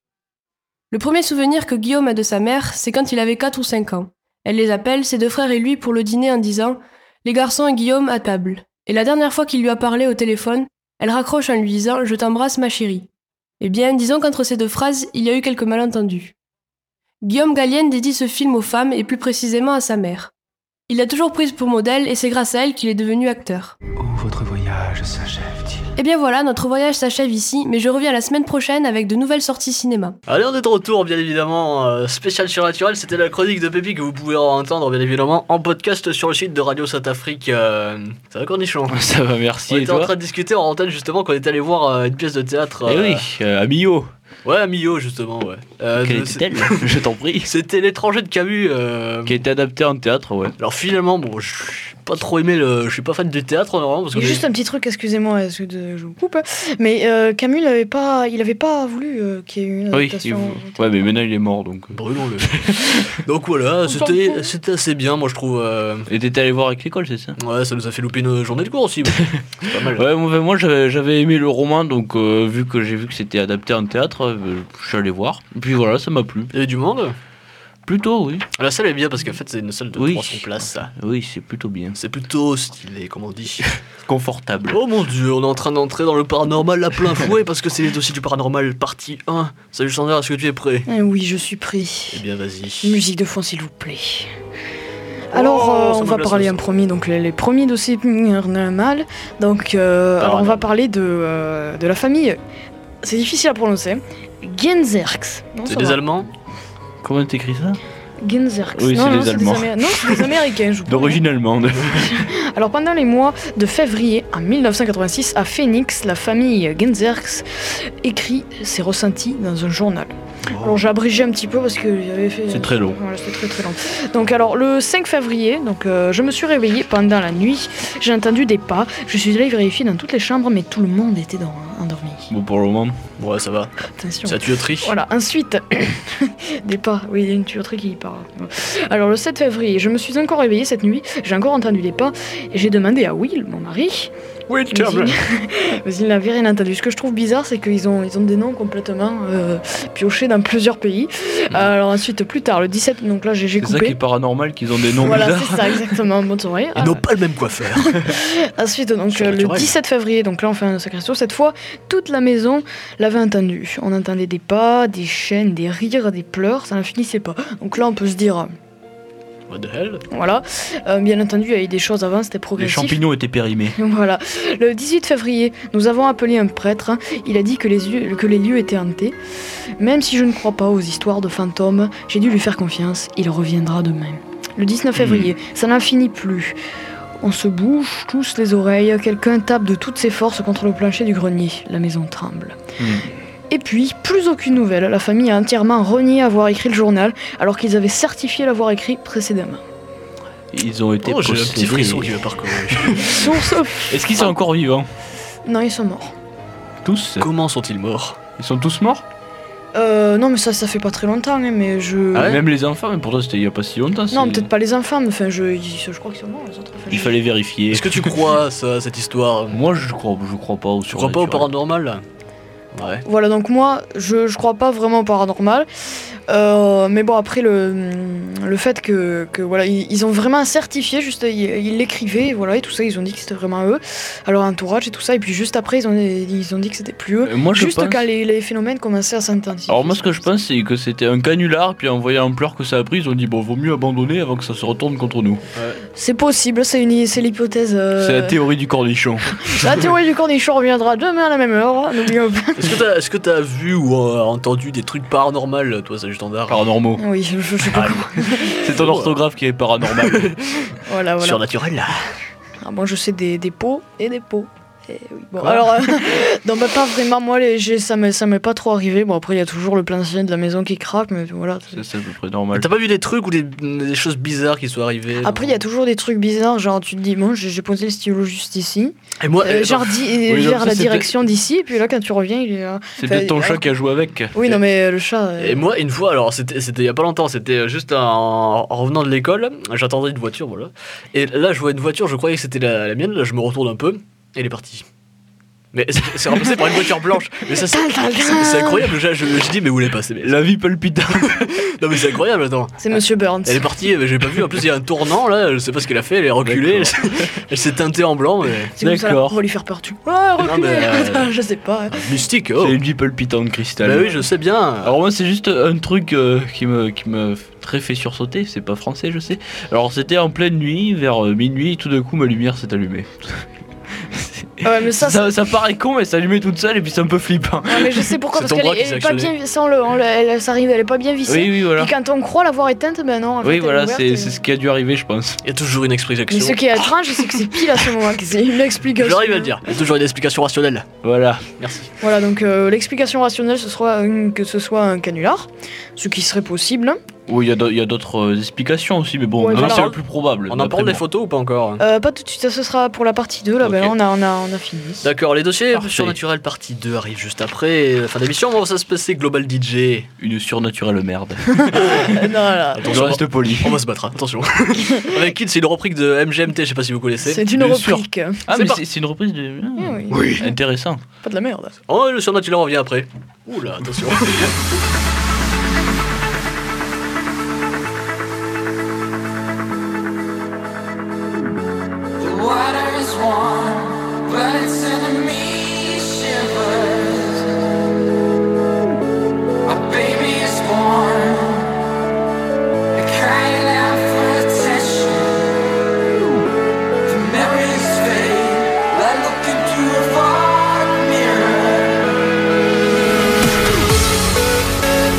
Le premier souvenir que Guillaume a de sa mère, c'est quand il avait quatre ou cinq ans. Elle les appelle, ses deux frères et lui, pour le dîner en disant « Les garçons et Guillaume à table ». Et la dernière fois qu'il lui a parlé au téléphone, elle raccroche en lui disant « Je t'embrasse ma chérie ». Eh bien, disons qu'entre ces deux phrases, il y a eu quelques malentendus. Guillaume Gallienne dédie ce film aux femmes et plus précisément à sa mère. Il l'a toujours prise pour modèle et c'est grâce à elle qu'il est devenu acteur. Où votre voyage s'achève-t-il? Eh bien voilà, notre voyage s'achève ici, mais je reviens la semaine prochaine avec de nouvelles sorties cinéma. Allez, on est de retour, bien évidemment. Euh, spécial surnaturel, c'était la chronique de Pépi que vous pouvez entendre, bien évidemment, en podcast sur le site de Radio Saint-Afrique. Euh... Ça va, Cornichon? Ça va, merci. On et était toi en train de discuter en antenne, justement, qu'on était allé voir euh, une pièce de théâtre. Eh euh... oui, euh, à Millau. Ouais, à Millau, justement, ouais. Euh, Quelle de... était-elle? Je t'en prie. C'était L'étranger de Camus. Euh... Qui a été adapté en théâtre, ouais. Alors finalement, bon, je suis pas trop aimé le... Je suis pas fan du théâtre, normalement. Parce que juste les... un petit truc, excusez-moi, est-ce que je vous coupe. Mais euh, Camus, il avait pas, il avait pas voulu euh, qu'il y ait une adaptation. Oui, il... ouais, mais maintenant il est mort, donc... Brûlons-le. Donc voilà, c'était, c'était assez bien, moi je trouve. Euh... Et t'étais allé voir avec l'école, c'est ça? Ouais, ça nous a fait louper une journée de cours aussi. C'est pas mal. Ouais, moi, moi j'avais, j'avais aimé le roman, donc euh, vu que j'ai vu que c'était adapté en théâtre, euh, je suis allé voir. Et puis voilà, ça m'a plu. Il y avait du monde? Plutôt, oui. La salle est bien parce qu'en fait, c'est une salle de oui. trois cents places, ça. Oui, c'est plutôt bien. C'est plutôt stylé, comme on dit. Confortable. Oh mon dieu, on est en train d'entrer dans le paranormal à plein fouet parce que c'est les dossiers du paranormal partie un. Salut Sandra, est-ce que tu es prêt? Eh oui, je suis prêt. Eh bien, vas-y. Musique de fond, s'il vous plaît. Alors, oh, euh, on va parler en premier, donc les, les premiers dossiers paranormal. Donc, euh, alors on va parler de, euh, de la famille. C'est difficile à prononcer. Genzerx. Non, c'est des va. Allemands? Comment t'écris ça? Genzerx. Oui, non, c'est non, les c'est Allemands. Des Amé... Non, c'est des Américains, je crois. D'origine allemande. Alors, pendant les mois de février en dix-neuf cent quatre-vingt-six, à Phoenix, la famille Genzerx écrit ses ressentis dans un journal. Oh. Alors, j'ai abrégé un petit peu parce que j'avais fait. C'est très long. Voilà, c'est très très long. Donc, alors, le cinq février, donc, euh, je me suis réveillée pendant la nuit. J'ai entendu des pas. Je suis allée vérifier dans toutes les chambres, mais tout le monde était dans, endormi. Bon, pour le moment. Ouais, ça va. Attention. C'est la tuyauterie. Voilà, ensuite, des pas. Oui, il y a une tuyauterie qui part. Alors, le sept février, je me suis encore réveillée cette nuit. J'ai encore entendu des pas. Et j'ai demandé à Will, mon mari. Oui, tiens, mais, il... mais il n'avait rien entendu. Ce que je trouve bizarre, c'est qu'ils ont, ils ont des noms complètement euh, piochés dans plusieurs pays. Mmh. Alors ensuite, plus tard, le dix-sept, donc là j'ai, j'ai coupé. C'est ça qui est paranormal, qu'ils ont des noms voilà, bizarres. Voilà, c'est ça, exactement. Bon, ouais. Ils ah. n'ont pas le même coiffeur. Ensuite, donc euh, le dix-sept février, donc là on fait un sacré saut. Cette fois, toute la maison l'avait entendu. On entendait des pas, des chaînes, des rires, des pleurs. Ça ne finissait pas. Donc là, on peut se dire... What the hell? Voilà. Euh, bien entendu, il y a eu des choses avant, c'était progressif. Les champignons étaient périmés. Voilà. Le dix-huit février, nous avons appelé un prêtre. Il a dit que les, yeux, que les lieux étaient hantés. Même si je ne crois pas aux histoires de fantômes, j'ai dû lui faire confiance. Il reviendra demain. Le dix-neuf février, mmh. ça n'en finit plus. On se bouge tous les oreilles. Quelqu'un tape de toutes ses forces contre le plancher du grenier. La maison tremble. Mmh. Et puis, plus aucune nouvelle. La famille a entièrement renié avoir écrit le journal, alors qu'ils avaient certifié l'avoir écrit précédemment. Ils ont été oh, j'ai un petit frisson qui va parcourir. Est-ce qu'ils sont encore vivants? Non, ils sont morts. Tous? Comment sont-ils morts? Ils sont tous morts? Euh, non, mais ça, ça fait pas très longtemps, hein, mais je... Ah ouais, même les enfants, mais pourtant c'était il y a pas si longtemps. Non, peut-être pas les enfants, mais enfin, je, je, je crois qu'ils sont morts, les autres. Enfin, il je... fallait vérifier. Est-ce que tu crois à cette histoire? Moi, je crois, je crois pas au surnaturel. Tu crois pas au paranormal? Ouais. Voilà, donc moi, je, je crois pas vraiment au paranormal. Euh, mais bon, après, le, le fait que, que voilà, ils, ils ont vraiment certifié, juste, ils, ils l'écrivaient, et voilà, et tout ça, ils ont dit que c'était vraiment eux, à leur entourage et tout ça, et puis juste après, ils ont, ils ont dit que c'était plus eux, Euh, moi, je juste pense- quand les, les phénomènes commençaient à s'intensifier. Alors moi ce que je pense c'est que c'était un canular, puis en voyant l'ampleur que ça a pris, ils ont dit bon vaut mieux abandonner avant que ça se retourne contre nous. C'est possible, c'est, une, c'est l'hypothèse... euh, C'est la théorie du cornichon. La théorie du cornichon reviendra demain à la même heure, n'oublions pas. Est-ce que t'as, est-ce que t'as vu ou euh, entendu des trucs paranormaux, toi, ça juste en d'art Paranormaux. Oui, je, je sais pas. C'est ton orthographe qui est paranormal. Voilà, voilà. Surnaturel, là. Ah, moi, je sais des, des pots et des pots. Et oui, bon, Quoi alors, euh, non, bah, pas vraiment, moi, les, j'ai, ça m'est, ça m'est pas trop arrivé. Bon, après, il y a toujours le plancher de la maison qui craque, mais voilà. C'est, c'est à peu près normal. T'as pas vu des trucs ou des, des choses bizarres qui sont arrivées Après, il y a toujours des trucs bizarres, genre, tu te dis, bon, j'ai, j'ai posé le stylo juste ici. Et moi, Euh, euh, genre, non. di- Oui, gère donc la ça, c'est direction d'ici, et puis là, quand tu reviens, il est là. C'est Enfin, peut-être ton alors- chat qui a joué avec. Oui, non, mais euh, le chat. euh, Et moi, une fois, alors c'était, c'était il y a pas longtemps, c'était juste en, en revenant de l'école, j'attendais une voiture, voilà. Et là, je vois une voiture, je croyais que c'était la, la mienne, là, je me retourne un peu, et elle est partie. Mais c'est, c'est remplacé par une voiture blanche. Mais ça, c'est, c'est, c'est incroyable, je, je, je dis, mais où elle est passée mais... La vie palpitante. Non, mais c'est incroyable, attends. C'est Monsieur Burns. Elle est partie, mais j'ai pas vu, en plus, il y a un tournant, là, je sais pas ce qu'elle a fait, elle est reculée, elle, s'est- elle s'est teintée en blanc, mais. C'est comme ça, là, on va lui faire peur, tu. Ouais, reculez, mais, euh, je sais pas. Mystique, oh. C'est une vie palpitante, Cristal. Bah oui, je sais bien. Alors moi c'est juste un truc euh, qui me qui me très fait sursauter, c'est pas français je sais. Alors c'était en pleine nuit, vers euh, minuit, tout d'un coup ma lumière s'est allumée. Ouais, mais ça, ça, ça paraît con mais ça allumait toute seule et puis c'est un peu flippant. Ouais, mais je sais pourquoi, C'est parce ton qu'elle bras est, qui elle est s'est pas actionné. bien, sans le, on le- elle, ça arrive, elle est pas bien vissée. Oui, oui, voilà. Et quand on croit l'avoir éteinte, ben non. En fait, Oui elle est voilà, ouverte c'est, et- c'est ce qui a dû arriver je pense. Il y a toujours une explication. Mais ce qui est étrange, c'est que c'est pile à ce moment que c'est une explication. J'arrive à le dire, il y a toujours une explication rationnelle. Voilà. Merci. Voilà, donc euh, l'explication rationnelle, ce soit un- que ce soit un canular, ce qui serait possible. Oui il y a d'au- il y a d'autres euh, explications aussi mais bon Ouais, ça, voilà. c'est le plus probable. On en d'après parle des moi. photos ou pas encore Euh, pas tout de suite, ça ce sera pour la partie deux, là, ben là on a, on, a, on a fini. D'accord, les dossiers Parfait. surnaturels partie deux arrivent juste après. La fin d'émission, on va ça se passer Global D J. Une surnaturelle merde. non, là. Attention, Je reste poli. On va se battre, hein, attention. Avec Kid, c'est une reprise de M G M T, je sais pas si vous connaissez. C'est une Bien sûr. réplique. Ah C'est mais pas- c'est, c'est une reprise de... Ah, oui. Oui. Intéressant. Pas de la merde. Oh, le surnaturel revient après. Oula, attention. The water is warm, but its enemy shivers. A baby is born, crying out for attention. The memories fade, like look into a fog mirror.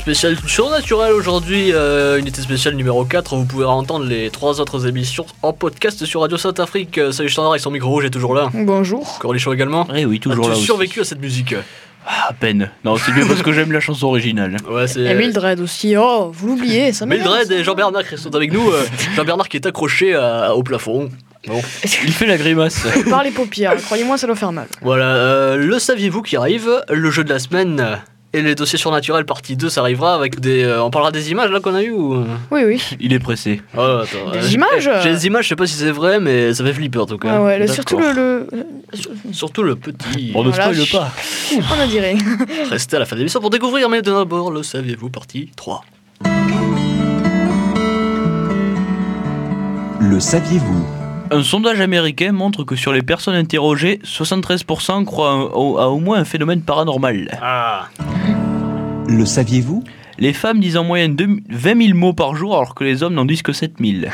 spécial surnaturel aujourd'hui, euh, unité spéciale numéro quatre. Vous pouvez entendre les trois autres émissions en podcast sur Radio Saint-Afrique. Euh, salut Standard avec son micro rouge est toujours là. Bonjour. Cornichon également. Eh oui, toujours As-tu là. survécu à cette musique? Ah, à peine. Non, c'est bien parce que j'aime la chanson originale. Ouais, c'est... Et Mildred aussi. Oh, vous l'oubliez, ça m'énerve. Mildred et Jean-Bernard qui sont avec nous. Euh, Jean-Bernard qui est accroché à- au plafond. Bon. Il fait la grimace. Par les paupières, croyez-moi, ça doit faire mal. Voilà, euh, le saviez-vous qui arrive, le jeu de la semaine et les dossiers surnaturels partie deux, ça arrivera avec des... Euh, on parlera des images là qu'on a eues ou... Oui, oui. Il est pressé. Oh, attends, Des euh, images J'ai des images, je sais pas si c'est vrai, mais ça fait flipper en tout cas. Ah ouais, le- D'accord. surtout le, le... Surtout le petit. On ne Voilà, spoile je- pas. On a dirait. Restez à la fin de l'émission pour découvrir, mais d'abord, le saviez-vous partie trois. Le saviez-vous? Un sondage américain montre que sur les personnes interrogées, soixante-treize pour cent croient à, au- à au moins un phénomène paranormal. Ah. Le saviez-vous? Les femmes disent en moyenne deux- vingt mille mots par jour alors que les hommes n'en disent que sept mille.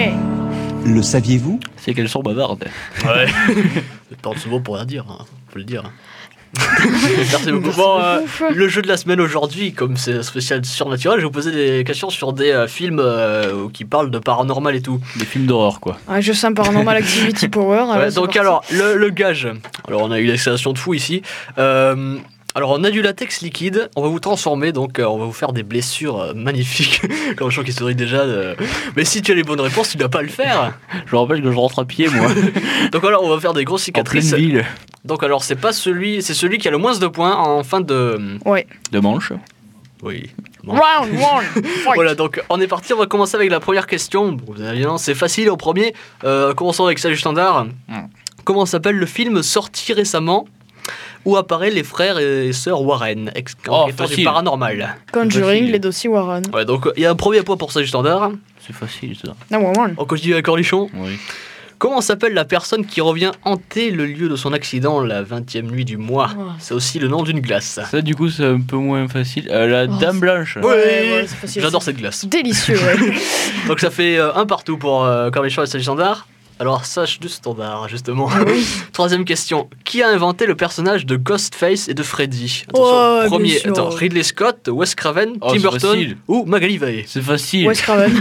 Le saviez-vous? C'est qu'elles sont bavardes. Ouais. C'est pas ce mot pour rien dire, hein. Faut le dire. Merci beaucoup. Bon, euh, le jeu de la semaine aujourd'hui, comme c'est un spécial surnaturel, je vais vous poser des questions sur des euh, films euh, qui parlent de paranormal et tout. Des films d'horreur, quoi. Ouais, je sens Paranormal Activity Power. Ouais, alors c'est donc parti. alors, le, le gage. Alors on a eu l'excitation de fou ici. Euh, alors on a du latex liquide, on va vous transformer, donc euh, on va vous faire des blessures euh, magnifiques. Comme je sens qu'il se rit déjà. de- Mais si tu as les bonnes réponses, tu dois pas le faire. Je rappelle que je rentre à pied, moi. Donc alors on va faire des grosses En pleine cicatrices. ville. Donc alors c'est pas celui, c'est celui qui a le moins de points en fin de. Ouais. De manche. Oui. Round one. Fight. Voilà, donc on est parti, on va commencer avec la première question. Bon, vous avez bien, c'est facile au premier. Euh, commençons avec ça du standard. Comment s'appelle le film sorti récemment où apparaissent les frères et sœurs Warren, ex Oh, du facile. paranormal? Conjuring, Facile. les dossiers Warren. Ouais, donc il y a un premier point pour ça du standard. C'est facile, ça. Number one. On continue avec Cornichon. Oui. Comment s'appelle la personne qui revient hanter le lieu de son accident la vingtième nuit du mois? Oh. C'est aussi le nom d'une glace. Ça, du coup, c'est un peu moins facile. Euh, la Oh, Dame c'est- Blanche. Oui, ouais, c'est facile, j'adore c'est- cette glace. Délicieux, ouais. Donc ça fait euh, un partout pour euh, Cornichon et Sage Standard. Alors Sage du Standard, justement. Troisième question. Qui a inventé le personnage de Ghostface et de Freddy? Attention, Oh, bien premier, sûr. attends, Ridley Scott, Wes Craven, Oh, Tim c'est Burton facile. ou Magali Vaye? C'est facile. Wes Craven.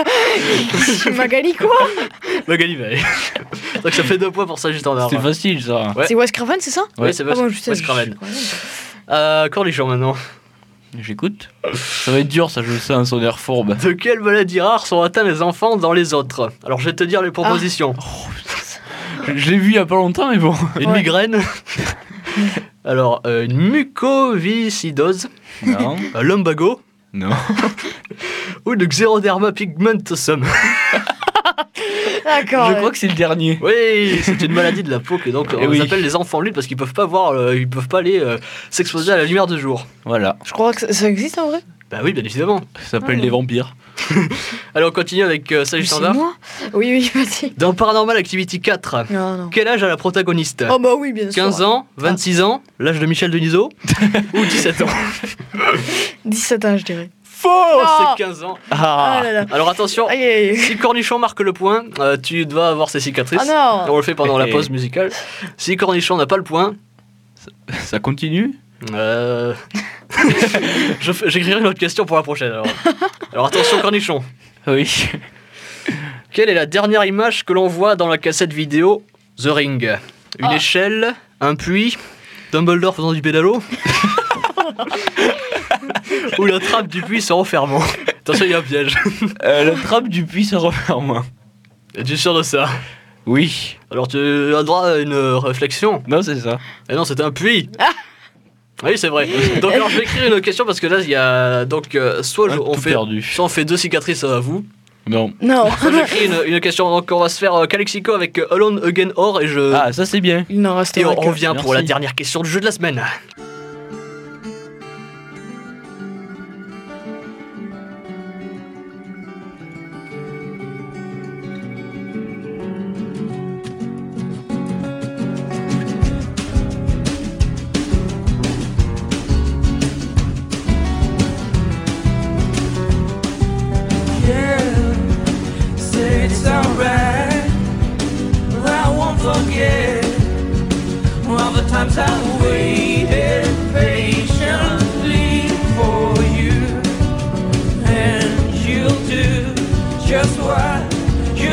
Magali, quoi? Magali Vaye. Donc ça fait deux points pour Sage du Standard. C'est facile, ça. Ouais. C'est Wes Craven, c'est ça? Oui, c'est Ah bon, je sais, Wes je- Craven. je- Euh, Cornichon maintenant. J'écoute. Ça va être dur, ça, je le sens, son air fourbe. De quelle maladie rare sont atteints les enfants dans les autres? Alors je vais te dire les propositions. Je l'ai vu il y a pas longtemps, mais bon. Une Ouais. migraine. Alors, euh, une mucoviscidose. Non. Un lumbago. Non. Ou une xéroderma pigmentosum. D'accord. Je ouais. crois que c'est le dernier. Oui, c'est une maladie de la peau que donc on Eh oui. les appelle les enfants lunes parce qu'ils peuvent pas voir, euh, ils peuvent pas aller euh, s'exposer à la lumière du jour. Voilà. Je crois que ça, ça existe en vrai. Bah oui, bien évidemment. Ça s'appelle Ah. les vampires. Alors on continue avec euh, Sage Mais c'est Standard. moi. Oui, oui, vas-y. Dans Paranormal Activity quatre, Non, non. quel âge a la protagoniste? Oh bah oui, bien sûr. quinze ans, vingt-six ans, l'âge de Michel Denisot ou dix-sept ans? dix-sept ans, je dirais. Faux, Ah. c'est quinze ans. Ah là là. Alors attention, Aïe, aïe, aïe. si Cornichon marque le point, euh, tu dois avoir ses cicatrices. Ah non. On le fait pendant la Eh. pause musicale. Si Cornichon n'a pas le point, Ça continue. euh... je fais- j'écrirai une autre question pour la prochaine. Alors, alors attention Cornichon. Oui. Quelle est la dernière image que l'on voit dans la cassette vidéo The Ring? Une Ah. échelle, un puits, Dumbledore faisant du pédalo ou la trappe du puits se refermant? Attention, il y a un piège. Euh, la trappe du puits se referme. Es-tu sûr de ça? Oui. Alors tu as droit à une réflexion. Non, c'est ça. Et non, c'était un puits. Ah. Oui, c'est vrai. Donc alors je vais écrire une autre question parce que là il y a donc euh, soit je- Ah, on tout fait perdu. soit on fait deux cicatrices à vous. Non. Non. Soit j'écris une, une question, donc on va se faire euh, Calexico avec euh, Alone Again Or et je Ah, ça c'est bien. Il n'en reste et on que. revient pour la Merci. dernière question du jeu de la semaine. Yeah, say it's alright. I won't forget all the times I waited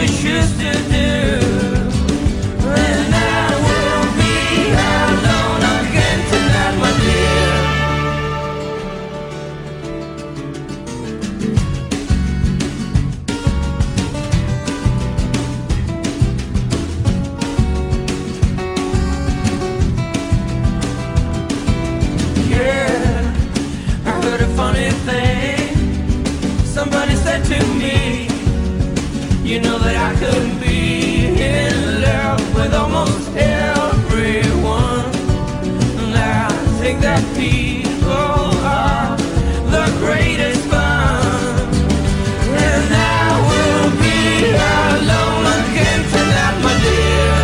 only shoes to do. And I will be alone again tonight, my dear. Yeah, I heard a funny thing. Somebody said to me, you know that I could be in love with almost everyone. And I think that people are the greatest fun. And I will be alone again tonight, my dear.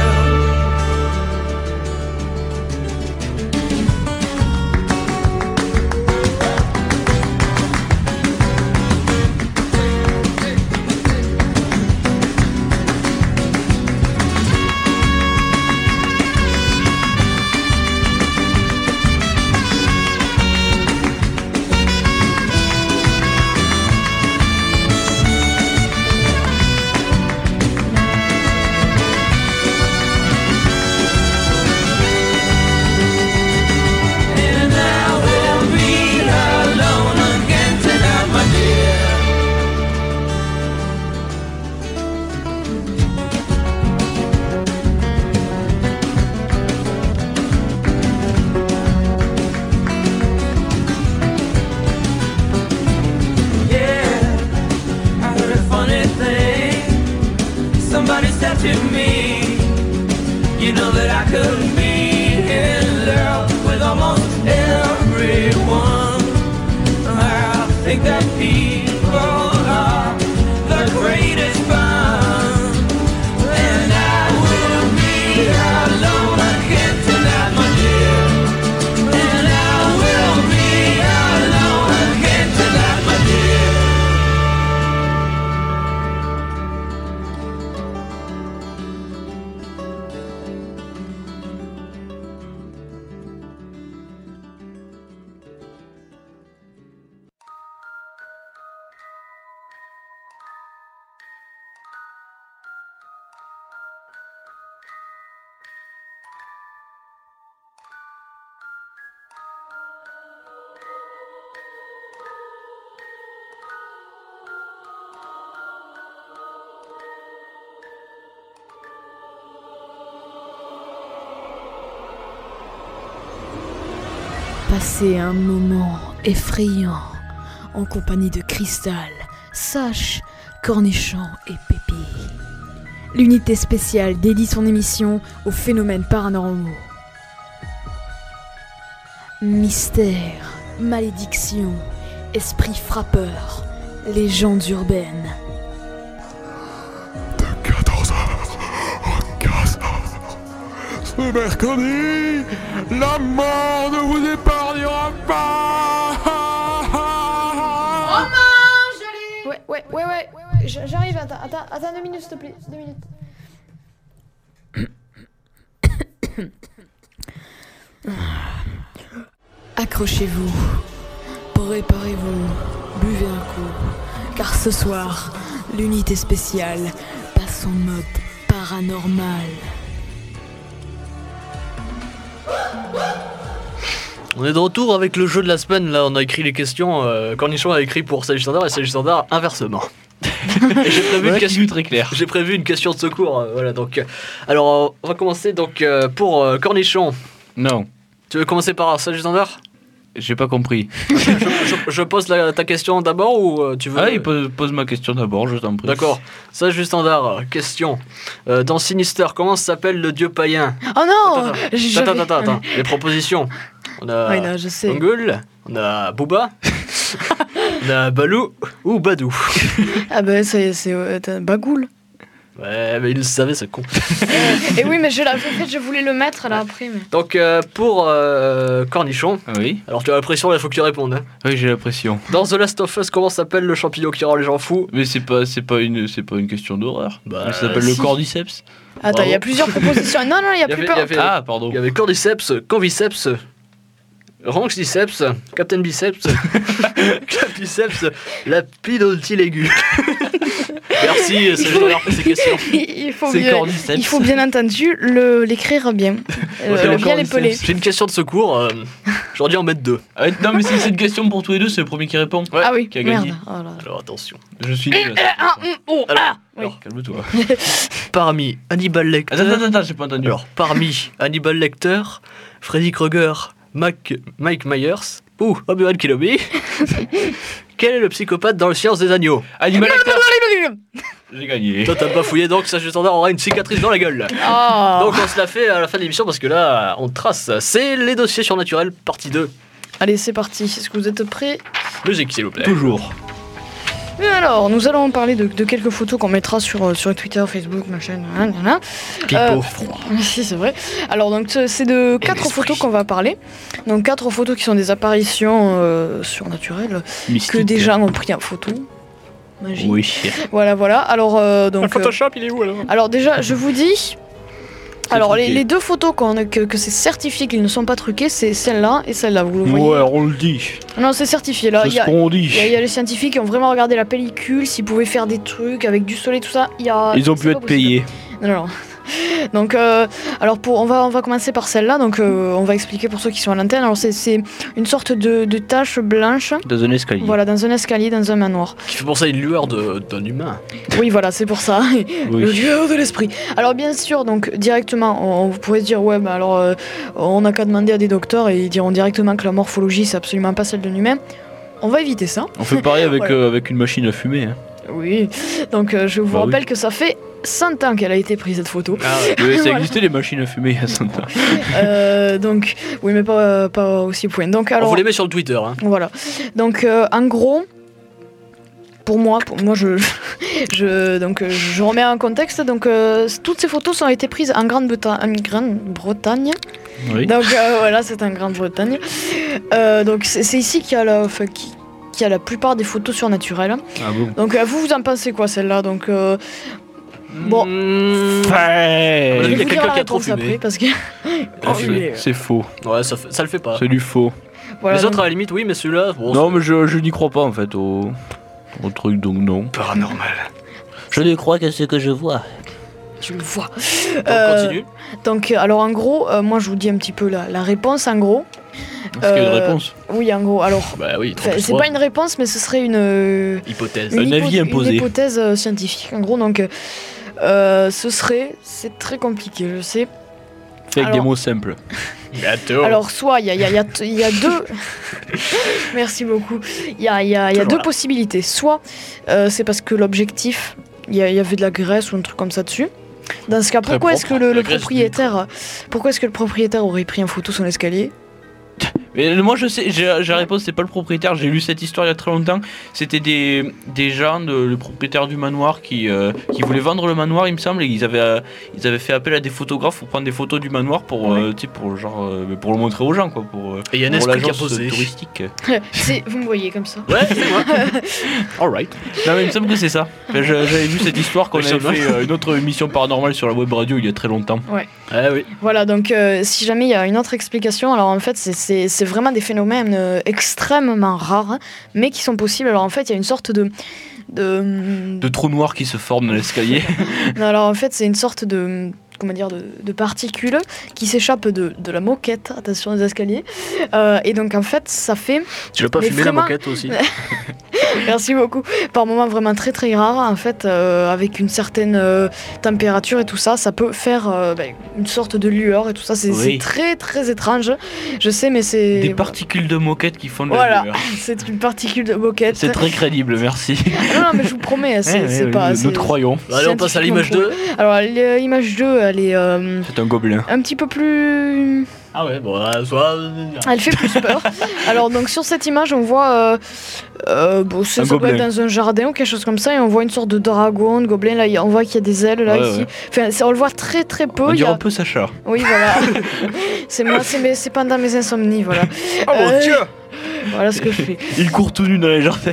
And I will be alone again tonight, my dear. Yeah, I heard a funny thing. Somebody said to me, you know that I could be in love with almost everyone. I think that people are the greatest fun. And I will be alone again tonight, my dear. And I will be alone again tonight, my dear. Passer un moment effrayant en compagnie de Cristal, Sache, Cornichon et Pépi. L'unité spéciale dédie son émission aux phénomènes paranormaux. Mystère, malédiction, esprit frappeur, légendes urbaines. quatorze heures à quinze heures. Ce mercredi, la mort ne vous épargnera pas. Ouais, ouais, ouais, ouais, ouais, j- j'arrive, attends, attends, attends deux minutes s'il te plaît, deux minutes. Accrochez-vous, préparez-vous, buvez un coup, car ce soir, l'unité spéciale passe en mode paranormal. On est de retour avec le jeu de la semaine. Là, on a écrit les questions. Euh, Cornichon a écrit pour Sage Standard et Sage Standard inversement. Et j'ai prévu, Voilà une qui question est très clair. J'ai prévu une question de secours. euh, voilà donc. euh, Alors, euh, on va commencer donc euh, pour euh, Cornichon. Non. Tu veux commencer par Sage Standard? J'ai pas compris. je, je, je pose la, ta question d'abord ou euh, tu veux? Ah, il pose, pose ma question d'abord, je t'en prie. D'accord. Sage Standard. Question. Euh, dans Sinister, comment s'appelle le dieu païen? Oh non. Attends, j'avais- attends, attends, attends. Les propositions. On a Ouais, non, je sais. Ongul, on a Booba, on a Balou ou Badou. Ah bah c'est c'est euh, t'as- Bagoul. Ouais, mais il le savait, ce con. Et oui, mais je, l'ai- en fait, je voulais le mettre là après. Mais... Donc, euh, pour euh, Cornichon. Oui. Alors, tu as la pression, il faut que tu répondes. Hein. Oui, j'ai la pression. Dans The Last of Us, comment s'appelle le champignon qui rend les gens fous? Mais c'est pas, c'est pas une, c'est pas une question d'horreur. Bah, ça s'appelle si. le cordyceps. Attends, il y a plusieurs propositions. Non, non, il y a Il y plus avait- peur. il y avait- Ah, pardon. Il y avait Cordyceps, Conviceps, Ranxiceps, Captain Biceps, Clapiceps, Lapidoltilégu. Merci, c'est juste d'avoir fait ces questions. Il faut, bien, il faut bien entendu le, l'écrire bien. Euh, bien l'épeler. J'ai une question de secours. Euh, J'aurais dû en mettre deux. Ah, non, mais si c'est une question pour tous les deux, c'est le premier qui répond. Ouais, ah oui, qui a merde. gagné. Oh là. Alors attention. Je suis nul. Oh, alors, ah, alors oui. calme-toi. Parmi Hannibal Lecter. Attends, attends, attends, j'ai pas entendu. Alors, parmi Hannibal Lecter, Freddy Krueger, Mac, Mike Myers ou Obi-Wan Kenobi, quel est le psychopathe dans le Silence des Agneaux? Hannibal Lecter. J'ai gagné. Toi, t'as pas fouillé, donc Sage Standard aura une cicatrice dans la gueule. Oh. Donc, on se la fait à la fin de l'émission parce que là, on trace. C'est les dossiers surnaturels, partie deux. Allez, c'est parti. Est-ce que vous êtes prêts? Musique, s'il vous plaît. Toujours. Et alors, nous allons parler de, de quelques photos qu'on mettra sur, sur Twitter, Facebook, machin, nanana. Pipo. Euh, si, c'est vrai. Alors, donc, c'est de quatre photos qu'on va parler. Donc, quatre photos qui sont des apparitions euh, surnaturelles Mystique. que des gens ont pris en photo. Magie. Oui. Voilà, voilà. Alors, euh, donc. Le Photoshop, il est où alors? Alors, déjà, je vous dis. Alors, les, les deux photos qu'on a, que, que c'est certifié qu'ils ne sont pas truqués, c'est celle-là et celle-là, vous le voyez? Ouais, on le dit. Non, c'est certifié là. C'est Il y a, ce qu'on dit. il y a- il y a les scientifiques qui ont vraiment regardé la pellicule, s'ils pouvaient faire des trucs avec du soleil, tout ça. Il y a, Ils ont c'est pu pas être possible. payés. Non, non. Donc, euh, alors pour, on va, on va commencer par celle-là. Donc, euh, on va expliquer pour ceux qui sont à l'antenne. Alors, c'est, c'est une sorte de, de tache blanche. Dans un escalier. Voilà, dans un escalier, dans un manoir. Qui fait penser à une lueur de- d'un humain. Oui, voilà, c'est pour ça. Oui. Le dieu de l'esprit. Alors, bien sûr, donc directement, on, vous pourrez se dire, ouais, bah alors, euh, on n'a qu'à demander à des docteurs et ils diront directement que la morphologie, c'est absolument pas celle d'un humain. On va éviter ça. On fait pareil avec, Voilà. euh, avec une machine à fumer. Hein. Oui. Donc, euh, je vous Bah oui. rappelle que ça fait cent ans qu'elle a été prise cette photo. Ah ouais. Oui, ça Voilà. existait les machines à fumer il y a cent ans. Euh, donc, oui, mais pas, pas aussi point. Donc, On alors, vous les met sur le Twitter. Hein. voilà. Donc, euh, en gros, pour moi, pour moi, je, je, donc, euh, je remets en contexte. Donc, euh, toutes ces photos ont été prises en Grande-Bretagne. En Grande-Bretagne. Oui. Donc, euh, voilà, c'est en Grande-Bretagne. Euh, donc, c'est, c'est ici qu'il y a la, enfin, qui- qu'il y a la plupart des photos surnaturelles. Ah bon. Donc, euh, vous, vous en pensez quoi, celle-là? Donc, euh, bon. Mmh. Ouais. À mon avis, il y a Je vais vous dire quelqu'un la qui a trop réponse fumé. après, parce que. Ah, C'est- fumé. C'est faux. Ouais, ça, fait- ça le fait pas. C'est du faux. Voilà, les donc- autres, à la limite, oui, mais celui-là. Bon, Non, mais je, je n'y crois pas en fait au, au truc, donc non. paranormal. Je ne crois que ce que je vois. Tu le vois. Donc, Euh, continue. Donc, euh, alors en gros, euh, moi je vous dis un petit peu la, la réponse en gros. Est-ce qu'il y a une Euh, réponse? Oui, en gros. Alors, Bah oui, enfin, c'est pas une réponse, mais ce serait une, euh, hypothèse. une, Un avis hypo- imposé. une hypothèse euh, scientifique. En gros, donc, euh, ce serait, c'est très compliqué, je sais. Fait avec Alors- des mots simples. Gâteau. Alors, soit il y a, il y, a, il y, a, il y a deux. Merci beaucoup. Il y a, il y a, il y a deux Voilà. possibilités. Soit euh, c'est parce que l'objectif, il y, a- il y avait de la graisse ou un truc comme ça dessus. Dans ce cas, Très pourquoi est-ce que propre. le, le La graisse propriétaire, pourquoi est-ce que le propriétaire aurait pris en photo son escalier? Mais moi je sais, j'ai j'ai la réponse, c'est pas le propriétaire, j'ai lu cette histoire il y a très longtemps. C'était des, des gens, de, le propriétaire du manoir qui, euh, qui voulaient vendre le manoir, il me semble, et ils avaient, euh, ils avaient fait appel à des photographes pour prendre des photos du manoir pour, euh, tu sais, pour, genre, euh, pour le montrer aux gens, quoi, pour, euh, Et il y a un pour esprit qui a l'agence posé. touristique. C'est, vous me voyez comme ça. Ouais, c'est moi. Alright. Non mais il me semble que c'est ça. Enfin, je- J'avais vu cette histoire qu'on Mais avait ça fait euh, une autre émission paranormale sur la web radio il y a très longtemps. Ouais. Ah oui. Voilà, donc euh, si jamais il y a une autre explication, alors en fait c'est, c'est, c'est vraiment des phénomènes euh, extrêmement rares, hein, mais qui sont possibles. Alors en fait il y a une sorte de... de... De trous noirs qui se forment dans l'escalier. Non, alors en fait c'est une sorte de... comment dire, de, de particules qui s'échappent de, de la moquette, attention des escaliers, euh, et donc en fait ça fait... Tu l'as pas mais fumé vraiment- la moquette aussi? Merci beaucoup. Par moments vraiment très très rares, en fait, euh, avec une certaine euh, température et tout ça, ça peut faire euh, bah, une sorte de lueur et tout ça. C'est, Oui. c'est très très étrange. Je sais, mais c'est... Des particules de moquette qui font de la Voilà, lueur. c'est une particule de moquette. C'est très crédible, merci. Non, non, mais je vous promets, c'est, Ouais, c'est ouais, pas... nous, c'est- nous te croyons. Allez, on passe à l'image deux. Alors, l'image deux, elle est euh, C'est un gobelin. un petit peu plus... Ah ouais, bon, euh, soit. Elle fait plus peur. Alors donc sur cette image on voit, euh, euh, bon, c'est, Un ça doit être gobelin. dans un jardin ou quelque chose comme ça, et on voit une sorte de dragon, de gobelin, là il y a- on voit qu'il y a des ailes là Ouais, ici. ouais. Enfin c'est- on le voit très très peu. On il y dirait a- un peu Sacha. Oui voilà. c'est moi, c'est, mes- c'est pendant mes insomnies, voilà. Oh mon Euh, Dieu. Voilà ce que je fais. Il court tout nu dans les jardins.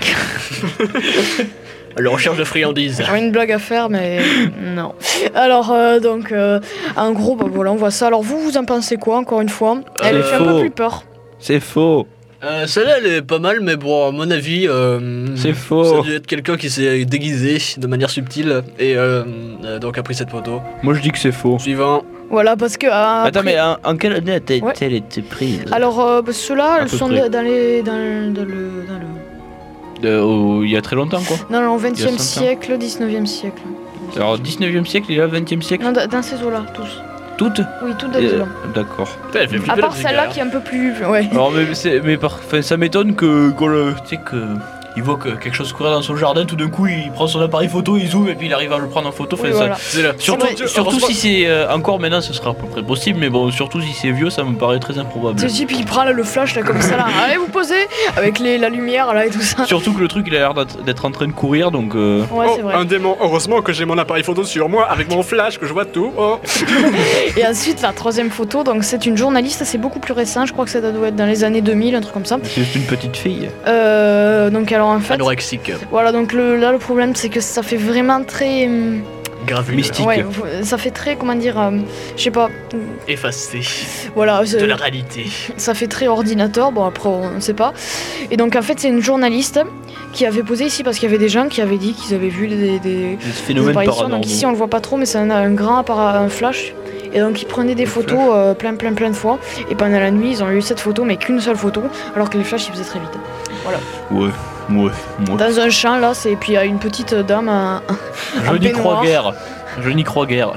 La recherche de friandises. J'aurais une blague à faire mais non. Alors euh, donc euh, en gros bah, voilà on voit ça. Alors vous vous en pensez quoi encore une fois? Elle C'est fait un peu faux. plus peur. C'est faux. Euh, celle-là, elle est pas mal, mais bon, à mon avis, euh, c'est faux. Ça a dû être quelqu'un qui s'est déguisé de manière subtile et euh, euh, donc a pris cette photo. Moi, je dis que c'est faux. Suivant. Voilà, parce que. Euh, Attends, après... mais en, en quelle année a-t-elle Ouais. été prise? Alors, euh, bah, ceux-là, elles sont près. dans, les, dans, le, dans, le, dans le. De, au- il y a très longtemps, quoi. Non, non, au Il y a vingtième cent ans. siècle, dix-neuvième siècle. Alors, dix-neuvième siècle, il y a vingtième siècle. Non, dans dans ces eaux-là, tous. Toutes Oui, toutes dans Euh, ces eaux-là. D'accord. Elle fait flipper À la part petite celle-là galère. qui est un peu plus. Ouais. Alors, mais, c'est, mais par, enfin, ça m'étonne que, qu'on le, tu sais, que il voit que quelque chose courir dans son jardin, tout d'un coup, il prend son appareil photo, il zoome et puis il arrive à le prendre en photo. Oui, Enfin, ça- voilà. C'est là. Surtout, C'est vrai. surtout si c'est euh, encore maintenant, ce sera à peu près possible, mais bon, surtout si c'est vieux, ça me paraît très improbable. C'est aussi, puis il prend là le flash là comme ça là. Allez vous posez avec les, la lumière là et tout ça. Surtout que le truc, il a l'air d'être, d'être en train de courir, donc. Euh... Ouais, c'est Oh, vrai. un démon. Heureusement que j'ai mon appareil photo sur moi avec mon flash que je vois tout. Oh. Et ensuite la troisième photo, donc c'est une journaliste, c'est beaucoup plus récent, je crois que ça doit être dans les années deux mille, un truc comme ça. C'est juste une petite fille. Euh, donc alors en fait, Anorexique. voilà donc le, là le problème c'est que ça fait vraiment très hum, Gravure. Mystique. ouais, ça fait très comment dire, euh, je sais pas, Effacé. voilà, De c'est- la réalité. ça fait très ordinateur, bon après on ne sait pas. Et donc en fait c'est une journaliste qui avait posé ici parce qu'il y avait des gens qui avaient dit qu'ils avaient vu des, des, Des des phénomènes apparitions. paranormaux. Donc ici on le voit pas trop mais c'est un, un grand appara- un flash. Et donc ils prenaient des photos euh, plein plein plein de fois. Et pendant la nuit ils ont eu cette photo mais qu'une seule photo alors que les flashs ils faisaient très vite. Voilà. Ouais, ouais, ouais. Dans un champ là c'est et puis il y a une petite dame un, Je un n'y crois peignoir. guère. Je n'y crois guère.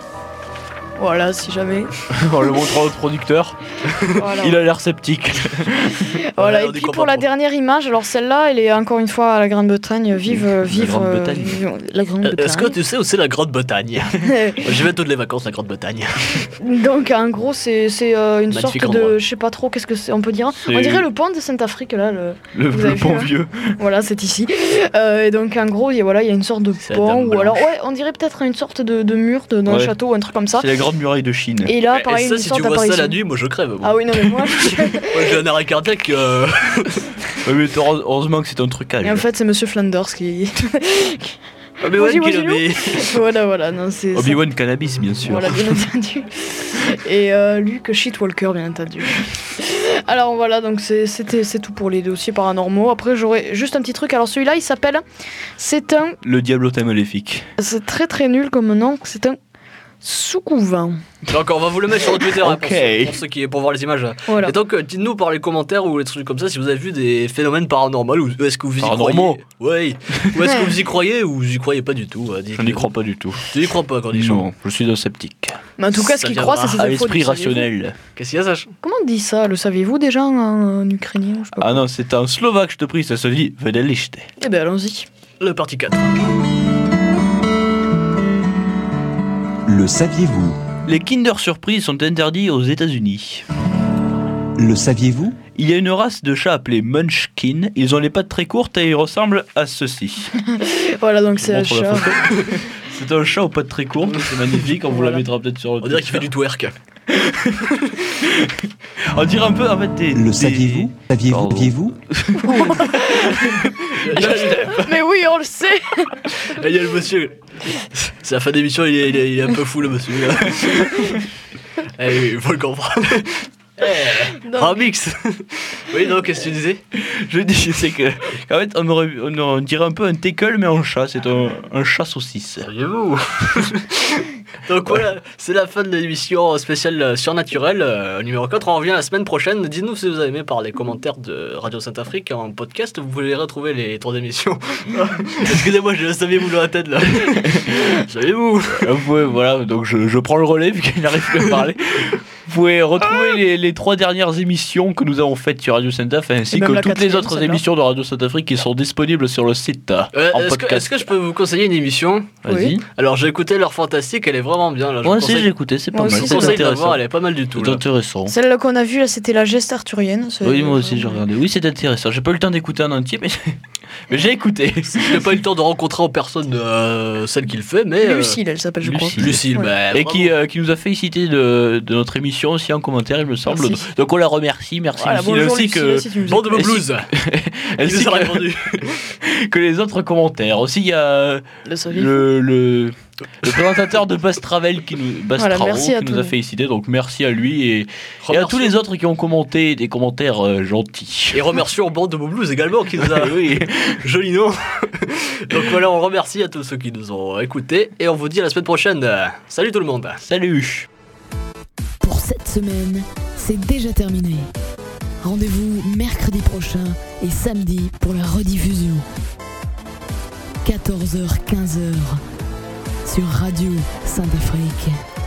Voilà si jamais. On le montrera au producteur. Voilà. Il a l'air sceptique. Voilà, Ouais, on et y puis croit pour pas la trop. dernière image, alors celle-là, elle est encore une fois à la Grande-Bretagne. Vive, euh, vive, Grande-Bretagne. euh, vive la Euh, Grande-Bretagne. Est-ce que tu sais où c'est la Grande-Bretagne? J'y vais toutes les vacances, la Grande-Bretagne. Donc en gros, c'est c'est, euh, une Magnifique sorte endroit. de, je sais pas trop, qu'est-ce que c'est, on peut dire. C'est- On dirait le pont de Sainte-Afrique là. Le, Le, vous le avez vu, bon hein vieux. Voilà, c'est ici. Euh, et donc en gros, il y a, voilà, il y a une sorte de C'est la pont Dame ou Blanche. alors ouais, on dirait peut-être une sorte de, de mur de, dans Ouais. un château ou un truc comme ça. C'est la grande muraille de Chine. Et là, Et pareil, ça, une si sorte tu vois ça d'apparition. la nuit, moi je crève. moi. Ah oui, non mais moi, je... Moi j'ai un arrêt cardiaque. euh, Ouais, mais heure- heureusement que c'est un trucage. Et en fait, c'est Monsieur Flanders qui. Obi-Wan Bonjour, Kenobi. voilà, voilà, non, c'est. ça. Obi-Wan Cannabis, bien sûr. Voilà, bien entendu. Et euh, Luke Shitwalker, bien entendu. Alors voilà, donc c'est, c'était, c'est tout pour les dossiers paranormaux. Après, j'aurais juste un petit truc. Alors celui-là, il s'appelle. C'est un. Le diablotin maléfique. C'est très très nul comme nom. C'est un sous-couvent. Donc on va vous le mettre sur le Twitter hein, pour, Ok. ceux, pour ceux qui pour voir les images. Voilà. Et donc euh, dites-nous par les commentaires ou les trucs comme ça si vous avez vu des phénomènes paranormaux ou est-ce que vous y Paranormaux. croyez. Ouais. Ou est-ce que vous y croyez ou vous y croyez pas du tout. euh, Je n'y crois pas du tout. Tu n'y crois pas quand il chante. Non, je suis un sceptique. Mais en tout cas, ce Ça qu'il viendra croit, c'est ses À infos l'esprit du saviez-vous. rationnel. Qu'est-ce qu'il y a Sach? Comment on dit ça? Le saviez-vous déjà en, en ukrainien? Je sais pas. Ah non, c'est un slovaque, je te prie, ça se dit Vedelište. Eh ben allons-y. Le parti quatre. Le saviez-vous? Les Kinder Surprise sont interdits aux États-Unis. Le saviez-vous? Il y a une race de chats appelée Munchkin. Ils ont les pattes très courtes et ils ressemblent à ceci. Voilà, donc Je c'est un montre la chat. photo. C'est un chat aux pattes très courtes, c'est magnifique, on vous la mettra peut-être sur le On dirait qu'il fait du twerk. On dirait un peu en fait des. Le des- saviez-vous? Saviez-vous? Pardon. Saviez-vous? Mais oui, on le sait. Et il y a le monsieur. C'est la fin d'émission, il est, il, est, il est un peu fou le monsieur. Eh, il faut le comprendre. Eh, Donc- remix. Oui, donc qu'est-ce que tu disais? Je dis, c'est que. En fait, on, aurait, on, aurait- on dirait un peu un teckle, mais en chat. C'est un, un chat saucisse. Saviez-vous? Donc voilà, c'est la fin de l'émission spéciale surnaturelle euh, numéro quatre. On revient la semaine prochaine. Dites-nous si vous avez aimé par les commentaires de Radio Sainte-Afrique en podcast. Vous pouvez retrouver les trois émissions. Excusez-moi, je saviez-vous dans la tête là. Saviez-vous? Vous pouvez, voilà, donc je, je prends le relais vu qu'il n'arrive plus à parler. Vous pouvez retrouver les, les trois dernières émissions que nous avons faites sur Radio Sainte-Afrique ainsi Et même que la toutes les quatrième, autres celle-là. émissions de Radio Sainte-Afrique qui sont disponibles sur le site euh, Euh, en est-ce, que, podcast. est-ce que je peux vous conseiller une émission? Vas-y. Alors j'ai écouté L'Heure Fantastique, elle est vraiment bien là. Je Moi vous aussi conseille- j'ai écouté, c'est pas Moi mal. aussi, Je C'est vous conseille de la intéressant. voir, elle est pas mal du tout. C'est là. intéressant. Celle qu'on a vue là, c'était la geste arthurienne. c'est- Oui, moi aussi j'ai regardé. Oui, c'est intéressant. J'ai pas eu le temps d'écouter en entier, mais, mais j'ai écouté. Je n'ai pas eu le temps de rencontrer en personne euh, celle qui le fait, mais. euh, Lucille, elle s'appelle, je crois. Lucille. Lucille, Ouais. bah, Et qui, euh, qui nous a félicité de, de notre émission aussi en commentaire, il me semble. Merci. Donc on la remercie, merci Voilà, Lucille, bonjour ainsi Lucille, que, si tu nous Bande de écoutes. blues. Il ainsi nous a que, répondu. que les autres commentaires. Aussi, il y a Le saviez-vous? le, le, Le présentateur de Buzz Travel qui nous, Buzz Voilà, Travo, merci à qui tous. nous a félicité. Donc merci à lui et, et à Remercions- tous les autres qui ont commenté des commentaires euh, gentils. Et remercions Bande de Blues également qui nous a oui. joli nom. Donc voilà, on remercie à tous ceux qui nous ont écoutés et on vous dit à la semaine prochaine. Salut tout le monde. Salut. Pour cette semaine, c'est déjà terminé. Rendez-vous mercredi prochain et samedi pour la rediffusion. quatorze heures quinze sur Radio Saint-Afrique.